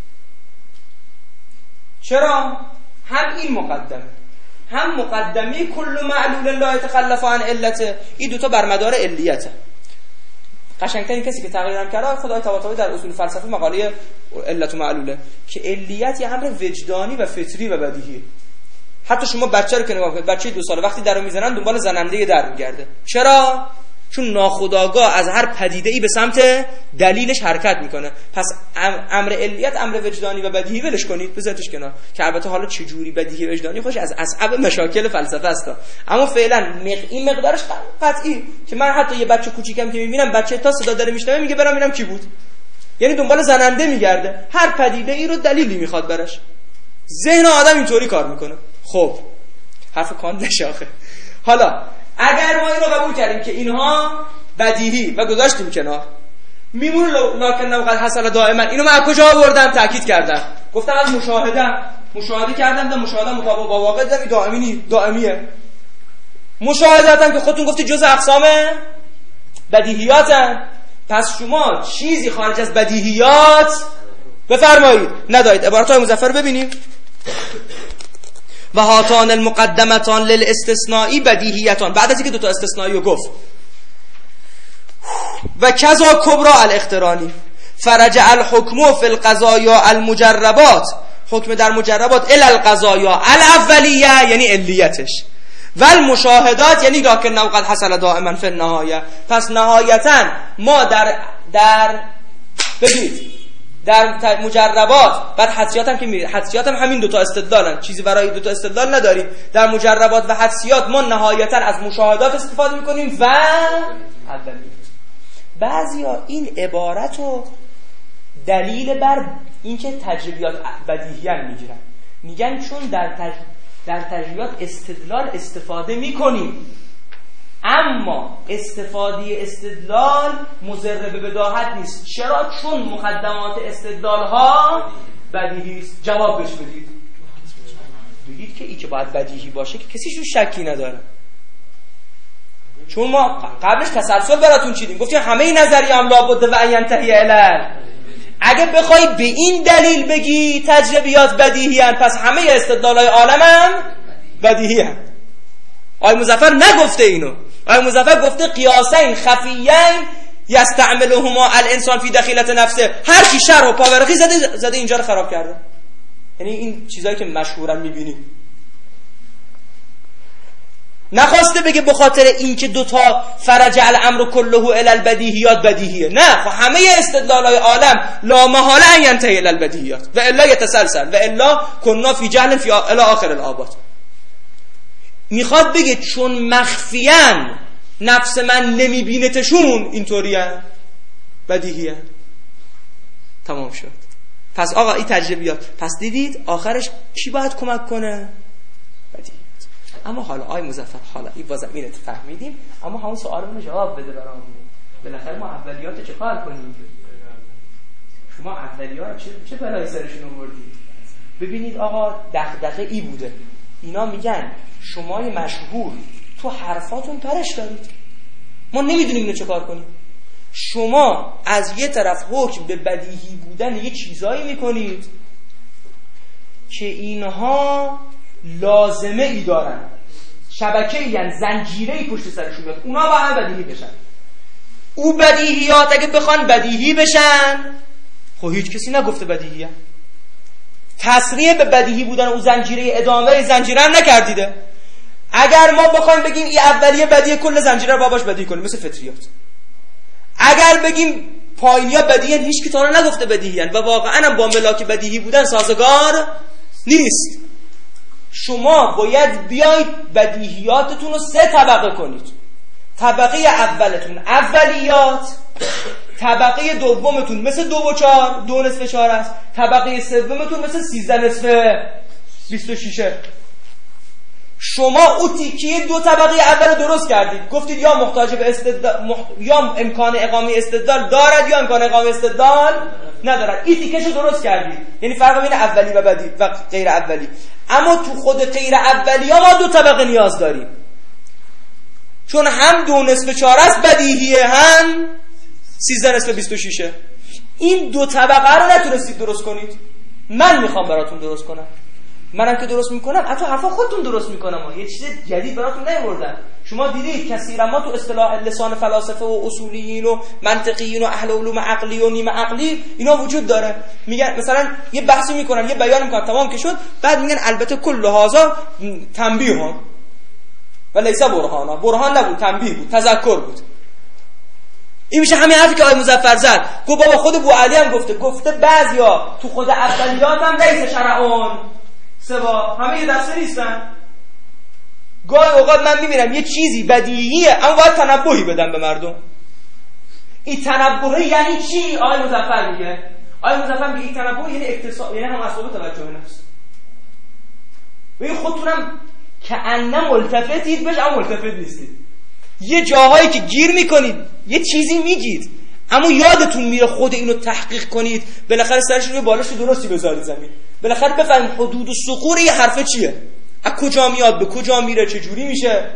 Speaker 2: چرا؟ هم این مقدمه هم مقدمه کل معلول لا يتخلف عن علته، این دوتا بر مدار علیته. قشنگترین کسی که تغییر هم کرده خدای طباطبایی در اصول فلسفه مقاله علت و معلوله که علیت یه امر وجدانی و فطری و بدیهیه. حتی شما بچه رو که نگاه کنید، بچه دو ساله وقتی درو میزنن دنبال زننده در میگرده. چرا؟ چون ناخودآگاه از هر پدیده‌ای به سمت دلیلش حرکت میکنه. پس امر علیت امر وجدانی و بدیهی ولش کنید بذارتش کنار، که البته حالا چه جوری بدیهی وجدانی خوش از اصعب مشاکل فلسفه است، اما فعلا این مقدارش قطعی که من حتی یه بچه کوچیکم که میبینم بچه تا صدا داره میشنوه میگه برام ببینم کی بود، یعنی دنبال زننده میگرده، هر پدیده ای رو دلیلی میخواد براش. ذهن آدم اینطوری کار میکنه. خب حرف کان نشاخه. حالا اگر ما اینو قبول کردیم که اینها بدیهی و گذاشتیم کنار، میمونه لکن قد حصل دائما. اینو من از کجا آوردم؟ تاکید کردم، گفتم از مشاهده مشاهده کردم و مشاهده مطابق با واقع دیدم دائمی نی دائمیه. مشاهداتم که خودتون گفتید جزء اقسام بدیهیاتن، پس شما چیزی خارج از بدیهیات بفرمایید ندارید. عبارت‌های مظفر ببینیم. و هاتان المقدمتان للاستثنائی بدیهیتان، بعد از اینکه دو تا استثنایی رو گفت. و کذا کبرا الاخترانی فرجع الحکم فی القضایا المجربات، حکم در مجربات ال القضایا الاولیه یعنی علیتش، و المشاهدات یعنی لکن قد حصل دائما فی النهایه. پس نهایتا ما در در ببینید در مجربات بعد حدسیات هم که میرید، حدسیات هم همین دوتا استدلالن، چیزی برای دوتا استدلال نداریم. در مجربات و حدسیات ما نهایتا از مشاهدات استفاده میکنیم و بعضیا این عبارت رو دلیل بر اینکه تجربیات بدیهیان میگیرن، میگن چون در تج... در تجربیات استدلال استفاده میکنیم، اما استفاده استدلال مضر به بداهت نیست. چرا؟ چون مقدمات استدلال ها بدیهی است. جواب بهش بدید، بگید که ای که باید بدیهی باشه که کسی شو شکی نداره، چون ما قبلش تسلسل براتون چیدیم، گفتیم همه نظریه هم لابد و ان ینتهی الی. اگه بخوای به این دلیل بگی تجربیات بدیهی هستند، پس همه استدلالای عالم هم بدیهی هستند. آقای مظفر نگفته اینو. آقای مظفر گفته قیاسین خفیین یستعملهما الانسان فی دخیلت نفسه. هر کی شرح و پاورقی زده زده اینجا رو خراب کرده. یعنی این چیزایی که مشهورا می‌بینیم. نخواسته بگه به خاطر اینکه دوتا فرج الامر کله الی البدیهیات بدیهیه، نه، خب همه استدلالای عالم لا محاله ان ینتهی الی البدیهیات و الا یتسلسل و الا کنا فی جهل فی الی آخر الآباد. میخواد بگه چون مخفیان نفس من نمیبینتشون اینطوریه بدیهیه. تمام شد. پس آقا این تجربیات، پس دیدید آخرش کی باید کمک کنه؟ بدیهیات. اما حالا آی مظفر حالا این بازم اینو فهمیدیم، اما همون سوالمون جواب بده برامون. بالاخره ما اولیات چه کار کنیم؟ شما اولیات چه چه بلایی سرشون آوردید؟ ببینید آقا دغدغه ای بوده. اینا میگن شمای مشهور تو حرفاتون پرش دارید، ما نمیدونیم اینو چه کار کنیم. شما از یه طرف حکم به بدیهی بودن یه چیزایی میکنید که اینها لازمه ای دارن، شبکه ای یعنی زنجیره ای پشت سرشون میاد، اونا با هم بدیهی بشن. او بدیهیات اگه بخوان بدیهی بشن، خب هیچ کسی نگفته بدیهیه. تصریح به بدیهی بودن او زنجیره ادامه زنجیره هم نکردیده. اگر ما بخوایم بگیم این اولیه بدیهی، کل زنجیره رو باباش بدیهی کنیم مثل فطریات. اگر بگیم پایینیا بدیهی، هیچ کی تا حالا نگفته بدیهی و واقعا هم با ملاک بدیهی بودن سازگار نیست. شما باید بیایید بدیهیاتتون رو سه طبقه کنید. طبقه اولتون اولیات، طبقه دومتون مثل دو و چار، دو نصف چار است، طبقه سومتون مثل سیزده نصف بیست و شیشه. شما او تیکیه دو طبقه اول درست کردید، گفتید یا محتاج به استدلال محت... یا امکان اقامه استدلال دارد یا امکان اقامه استدلال ندارد. این تیکشو درست کردید، یعنی فرق بین اولی و بدی و غیر اولی. اما تو خود غیر اولی ها ما دو طبقه نیاز داریم، چون هم دو نصف چهار است بدیهیه، هم سیزده نصف بیست و شیشه. این دو طبقه رو نتونستید درست کنید، من میخوام براتون درست کنم. منم که درست میکنم، حتی حرفا خودتون درست میکنم، یه چیز جدید براتون نیاوردم. شما دیدید کثیرا ما تو اصطلاح لسان فلاسفه و اصولیین و منطقیین و اهل علوم عقلی و نیمه عقلی اینا وجود داره. میگن مثلا یه بحثی میکنن، یه بیان میکنن، تمام که شد، بعد میگن البته کل هذا تنبیه ها و لیس برهانا. برهان نبود، تنبیه بود، تذکر بود. این میشه همین حرفی که آقای مظفر زد. گفت بابا خود بوعلی هم گفته گفته بعضیا تو خود اولیات هم لیس شرعون سوا، همه یه دسته نیستن. گاهی اوقات من میبینم یه چیزی بدیهیه اما باید تنبهی بدم به مردم. این تنبه یعنی چی؟ آقای مظفر میگه آقای مظفر میگه این تنبه یعنی اکتساب، یعنی هم اسباب توجه نفس. ببین خودتونم که ان ملتفتید بهش اما ملتفت نیستید. یه جاهایی که گیر میکنید یه چیزی میگید اما یادتون میره خود اینو تحقیق کنید، بالاخره سرش رو بالاش درستی بذارید زمین، بالاخره بفهمید حدود و ثغور یه حرفه چیه، از کجا میاد به کجا میره چه جوری میشه.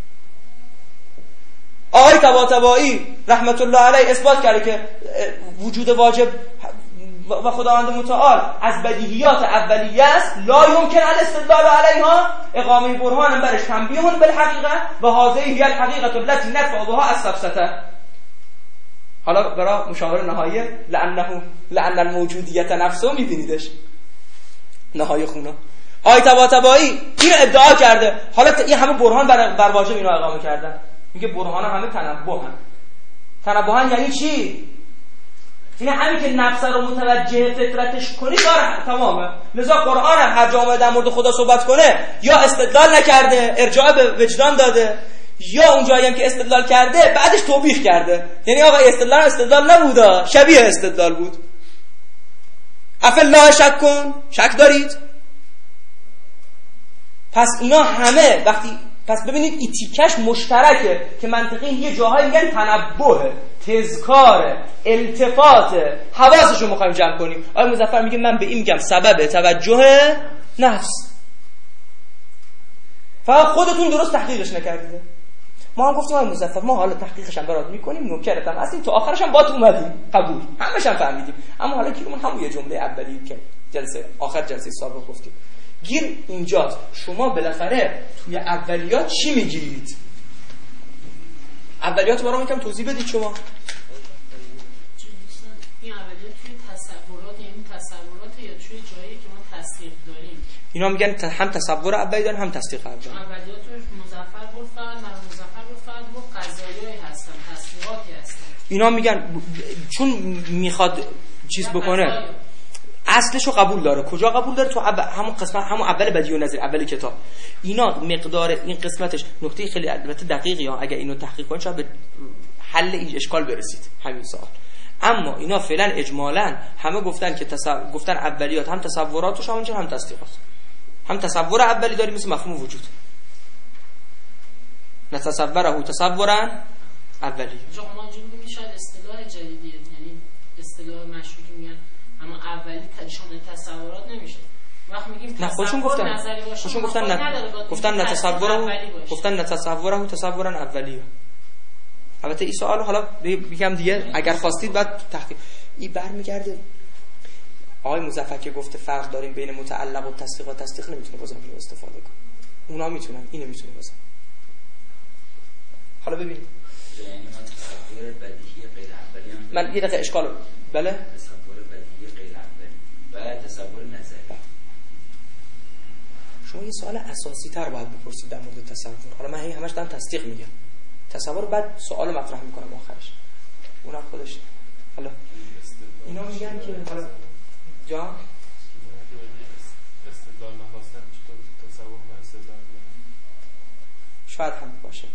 Speaker 2: آقای طباطبایی رحمت الله علیه اثبات کرده که وجود واجب و خداوند متعال از بدیهیات اولیه است، لا یمکن الاستدلال علیها، اقامه برهان برش تنبیه بالحقیقه و هذه هی الحقیقه التي ندفع بها السفسطه. حالا برای مشاور نهایی لانه لان الموجودیت نفسه میبینیدش نهایی خونا. آقای طباطبایی اینو ادعا کرده. حالا این همه برهان بر, بر واجب اینو اقامه کردن. میگه برهان همه تنبهن. تنبهن یعنی چی؟ این همین که نفس رو متوجه فطرتش کنی کار تمامه. لذا قرآن هم هر جا اومده در مورد خدا صحبت کنه یا استدلال نکرده ارجاع به وجدان داده، یا اون جایی هم که استدلال کرده بعدش توبیخ کرده. یعنی آقا استدلال استدلال نبوده، شبیه استدلال بود. افالله شک کن، شک دارید؟ پس اینا همه وقتی پس ببینید این تیکش مشترکه که منطقی یه جاهایی میگن تنبه، تذکار، التفات، حواسشو میخوایم جمع کنیم. آقای مظفر میگه من به این میگم سبب توجه نفس. فقط خودتون درست تحقیقش نکردید. ما هم گفتیم آقای مظفر ما حالا تحقیقش هم برات میکنیم، نوکرت هم هستیم، تو آخرش هم با تو اومدیم، قبول، همش هم فهمیدیم. اما حالا گیرمون همون یه جمله اولی که جلسه آخر جلسه سابق گفتیم، گیر اینجاست. شما بالاخره توی اولیات چی میگیرید؟ اولیات رو برام یکم توضیح بدید شما.
Speaker 6: این اولیات توی تصورات، یعنی تصورات یا توی جایی که ما تصدیق داریم.
Speaker 2: اینا میگن هم تصور اولی دارن هم تصدیق اولی.
Speaker 6: اولیات رو مظفر گفت فقط من مظفر گفت فقط گفت قضایایی هستن، تصدیقاتی هستن. اینا میگن چون میخواد چیز بکنه اصلشو قبول داره. کجا قبول داره؟ تو اول همون قسمت، همون اول بدیع و نظیر، اول کتاب. اینا مقدار این قسمتش نکته خیلی البته دقیقی ها، اگر اینو تحقیق کنید شاید به حل این اشکال برسید همین سوال. اما اینا فعلا اجمالاً همه گفتن که تصور گفتن اولیات هم تصوراتش هم هم تصدیقات. هم تصور اولی داریم مثل مفهوم وجود. نتصوره تصورا اولی. جا ما اینجوری میگیم شاید اصطلاح جدیدیه، یعنی اصطلاح مشهوری میگن اما اولی شامل تصورات نمیشه. وقت میگیم
Speaker 2: نه خودشون گفتن خودشون گفتن نه گفتن نتصوره گفتن نتصوره تصورا اولیه. البته این سوال حالا میگم دیگه اگر خواستید بعد تحقیق این برمیگرده. آقای مظفر که گفته فرق داریم بین متعلق و تصدیق و تصدیق نمیتونه بازم اینو استفاده کنه. اونا میتونن، اینو میتونه بازم. حالا ببینید
Speaker 7: یعنی ما تصور بدیهی غیر اولی هم
Speaker 2: من یه دقیقه اشکال بله
Speaker 7: تصور بدیهی غیر اولی و تصور نظری.
Speaker 2: شما یه سوال اساسی تر باید بپرسید در مورد تصور. حالا من همش دارم تصدیق میگم. تصور بعد سوال مطرح میکنم آخرش. اونم خودش. حالا اینا میگن که حالا جان
Speaker 8: استدلال نخواستن چطور تصور و استدلال
Speaker 2: شاید هم باشه.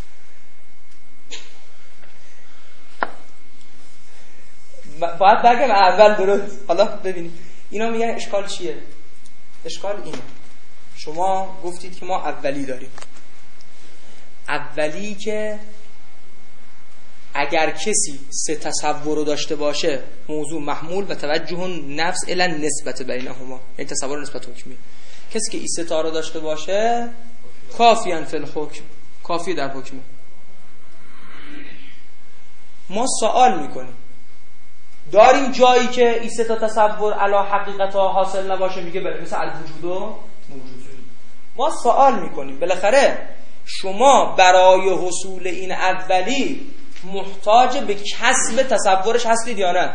Speaker 2: باید بگم اول درست. حالا ببینید اینا میگن اشکال چیه؟ اشکال اینه شما گفتید که ما اولی داریم، اولی که اگر کسی سه تصور رو داشته باشه موضوع محمول و توجه نفس الی نسبت بینهما، این تصور نسبت حکمی. کسی که این سه تا رو داشته باشه کافیان فی الحکم، کافی در حکم. ما سوال میکنیم داریم جایی که این سه تا تصور علی حقیقت ها حاصل نباشه، میگه بله مثل الوجود و موجود. ما سوال میکنیم بالاخره شما برای حصول این اولی محتاج به کسب تصورش هستید یا نه؟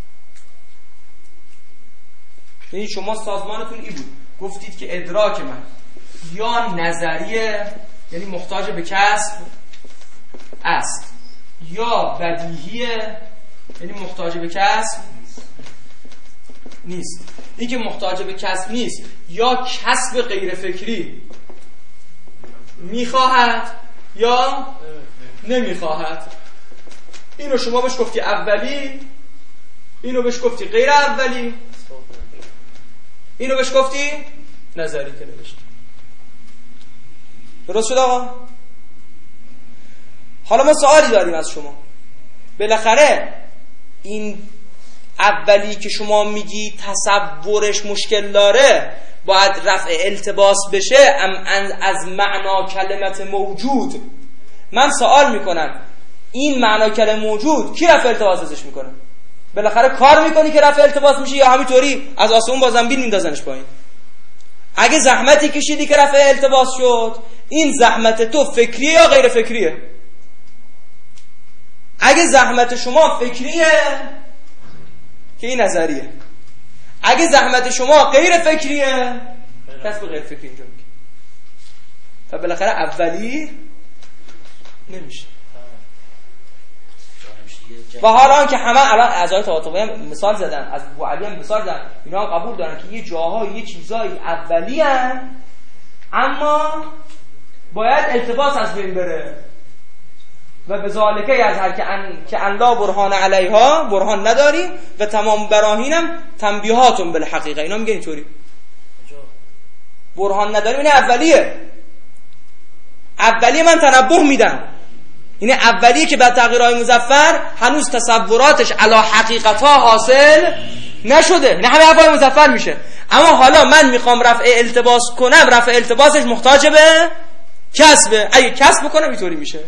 Speaker 2: یعنی شما سازمانتون این بود گفتید که ادراک من یا نظریه یعنی محتاج به کسب است
Speaker 6: یا بدیهیه یعنی محتاج به کسب نیست. این که محتاج به کسب نیست یا کسب غیر فکری میخواهد یا نمیخواهد. اینو شما بهش گفتی اولی، اینو بهش گفتی غیر اولی، اینو بهش گفتی نظری که نوشتی. درست شد آقا؟ حالا ما سوالی داریم از شما. بالاخره این اولی که شما میگی تصورش مشکل داره باید رفع التباس بشه ام از معنا کلمت موجود. من سوال میکنم این معنا کلمت موجود کی رفع التباس ازش میکنه؟ بالاخره کار میکنی که رفع التباس میشه یا همینطوری از آسمون با زنبیل میندازنش پایین؟ اگه زحمتی کشیدی که رفع التباس شد، این زحمت تو فکریه یا غیر فکریه؟ اگه زحمت شما فکریه که این نظریه، اگه زحمت شما غیر فکریه کسب غیر فکری اینجا میگه. و بالاخره اولی نمیشه. و حالا که همه الان اعضای طباطبایی هم مثال زدن، از ابو علی هم مثال زدن، اینا هم قبول دارن که یه جاها یه چیزایی اولی هن اما باید التباس از بین بره. و به ذالکه از هر که ان که ان لا برهان علیها، برهان نداریم و تمام براهینم تنبیهاتون بالحقیقه. اینا میگن اینطوری برهان نداریم. این اولیه، اولیه من تنبه میدم. این اولیه که بعد تغییرهای مظفر هنوز تصوراتش علی حقیقتها حاصل نشده، نه همه حرفای مظفر میشه. اما حالا من میخوام رفع التباس کنم، رفع التباسش محتاج به کسبه. اگه کسب کنم اینطوری میشه.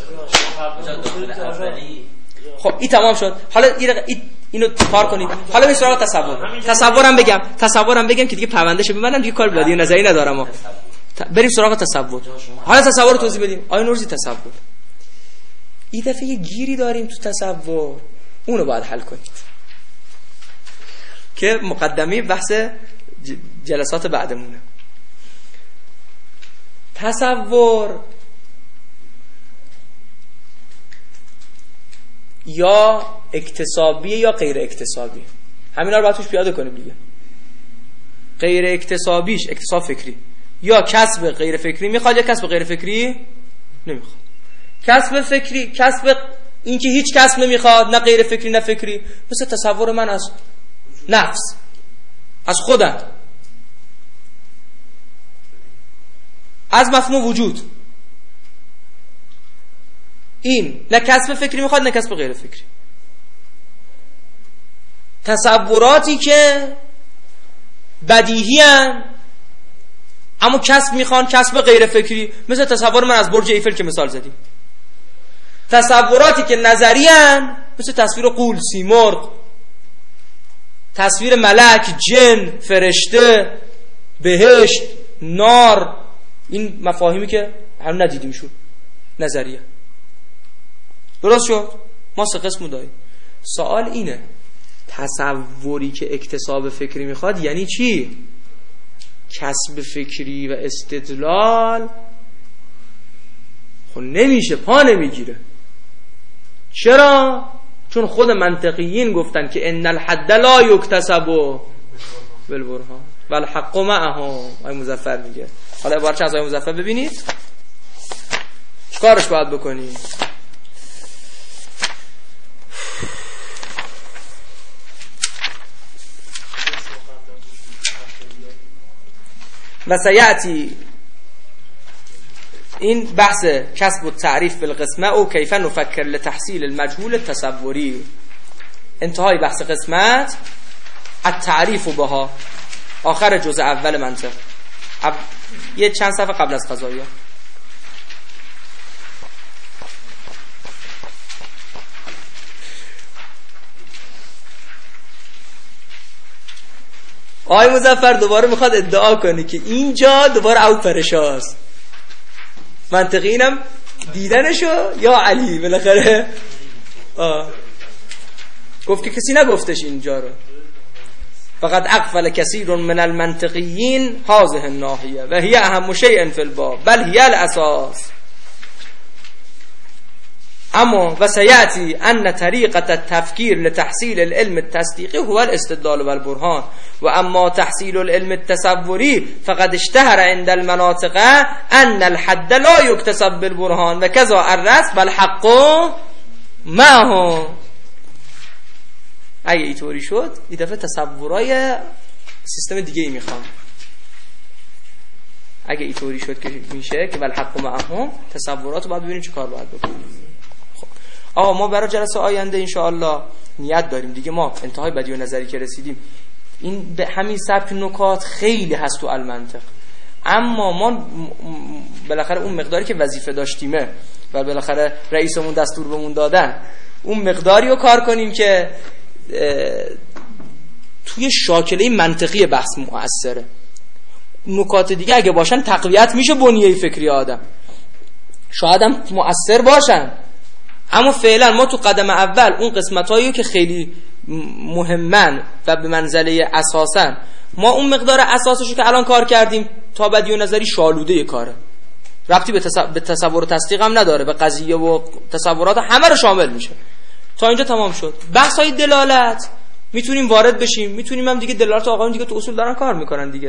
Speaker 6: خب این تمام شد. حالا اینو کار کنید. حالا بریم سراغ تصور. تصورم بگم تصورم بگم که دیگه پروندهشو ببندم دیگه کار بلادی نظری ندارم. بریم سراغ تصور. حالا تصور رو توضیح بدیم. آیا نورزی تصور این دفعه یه گیری داریم تو تصور، اونو باید حل کنید که مقدمه بحث جلسات بعدمونه. تصور یا اکتسابی یا غیر اکتسابی، همینا رو باید توش پیاده کنیم دیگه. غیر اکتسابیش اکتساب فکری یا کسب غیر فکری میخواد یا کسب غیر فکری نمیخواد. کسب فکری، کسب این که هیچ کسب نمیخواد، نه غیر فکری نه فکری، مثل تصور من از نفس، از خودم، از مفهوم وجود. این نه کسب فکری میخواد نه کسب غیر فکری. تصوراتی که بدیهی هن اما کسب میخوان، کسب غیر فکری، مثل تصور من از برج ایفل که مثال زدیم. تصوراتی که نظری هن مثل تصویر غول، سیمرغ، تصویر ملک، جن، فرشته، بهشت، نار، این مفاهیمی که هم ندیدیم شد نظریه. درست شد؟ ما سه قسمو داریم. سوال اینه تصوری که اکتساب فکری میخواد یعنی چی؟ کسب فکری و استدلال خب نمیشه، پا نمیگیره. چرا؟ چون خود منطقیین گفتن که ان الحد لا یکتسب بالبرهان والحق معه. آیه مظفر میگه. حالا عبارت از آیه مظفر ببینید چیکارش باید بکنی. و سیأتی این بحث کسب و تعریف بالقسمه و کیف نفکر لتحصیل المجهول تصوری. انتهای بحث قسمت التعریف بها، آخر جزء اول منطق، یه چند صفحه قبل از قضایا. آقای مظفر دوباره میخواد ادعا کنه که اینجا دوباره او پرشاست. منطقینم دیدنشو یا علی بالاخره آه گفت که کسی نگفتش اینجا رو. فقط اغفل کثیر من المنطقیین هذه الناحیه و هی اهم شیء فی الباب بل هی الاساس. اما و سیأتی ان طریقة التفکیر لتحصیل العلم التصدیقی هو الاستدلال و البرهان و اما تحصیل العلم التصوری فقد اشتهر عند المناطق ان الحد لا يكتسب بالبرهان و كذا الرأس والحق معه. اگه اینطوری شد این دفعه تصورای سیستم دیگه ای میخوام. اگه اینطوری شد که میشه که والحق معهم، تصورات رو باید ببینیم چه کار باید بکنیم. خب آقا ما برای جلسه آینده انشاءالله نیت داریم دیگه، ما انتهای بدیع و نظری که رسیدیم این به همین سبک نکات خیلی هست تو المنطق، اما ما بالاخره اون مقداری که وظیفه داشتیمه و بالاخره رئیسمون دستور بهمون دادن اون مقداری رو کار کنیم که توی شاکله منطقی بحث مؤثره. نکات دیگه اگه باشن تقویت میشه بنیه فکری آدم، شاید هم مؤثر باشن، اما فعلا ما تو قدم اول اون قسمتایی که خیلی مهمن و به منزله اساسن، ما اون مقدار اساسشو که الان کار کردیم تا بدیع و نظری شالوده کاره، ربطی به, تص... به تصور و تصدیق هم نداره، به قضیه و تصورات همه رو شامل میشه. تا اینجا تمام شد. بحث های دلالت میتونیم وارد بشیم، میتونیم هم دیگه دلالت آقایون دیگه تو اصول دارن کار میکنن دیگه.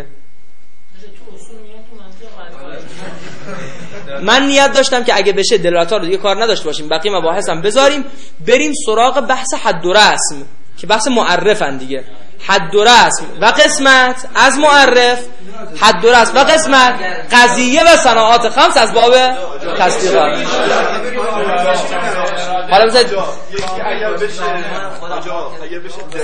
Speaker 6: من نیت داشتم که اگه بشه دلالت ها رو دیگه کار نداشته باشیم، بقیه مباحث هم بذاریم، بریم سراغ بحث حد و رسم که بحث معرفن دیگه. حد و رسم و قسمت از معرف، حد و رسم و قسمت، قضیه و صناعات خمس از باب تصدیقات. حالا بذارید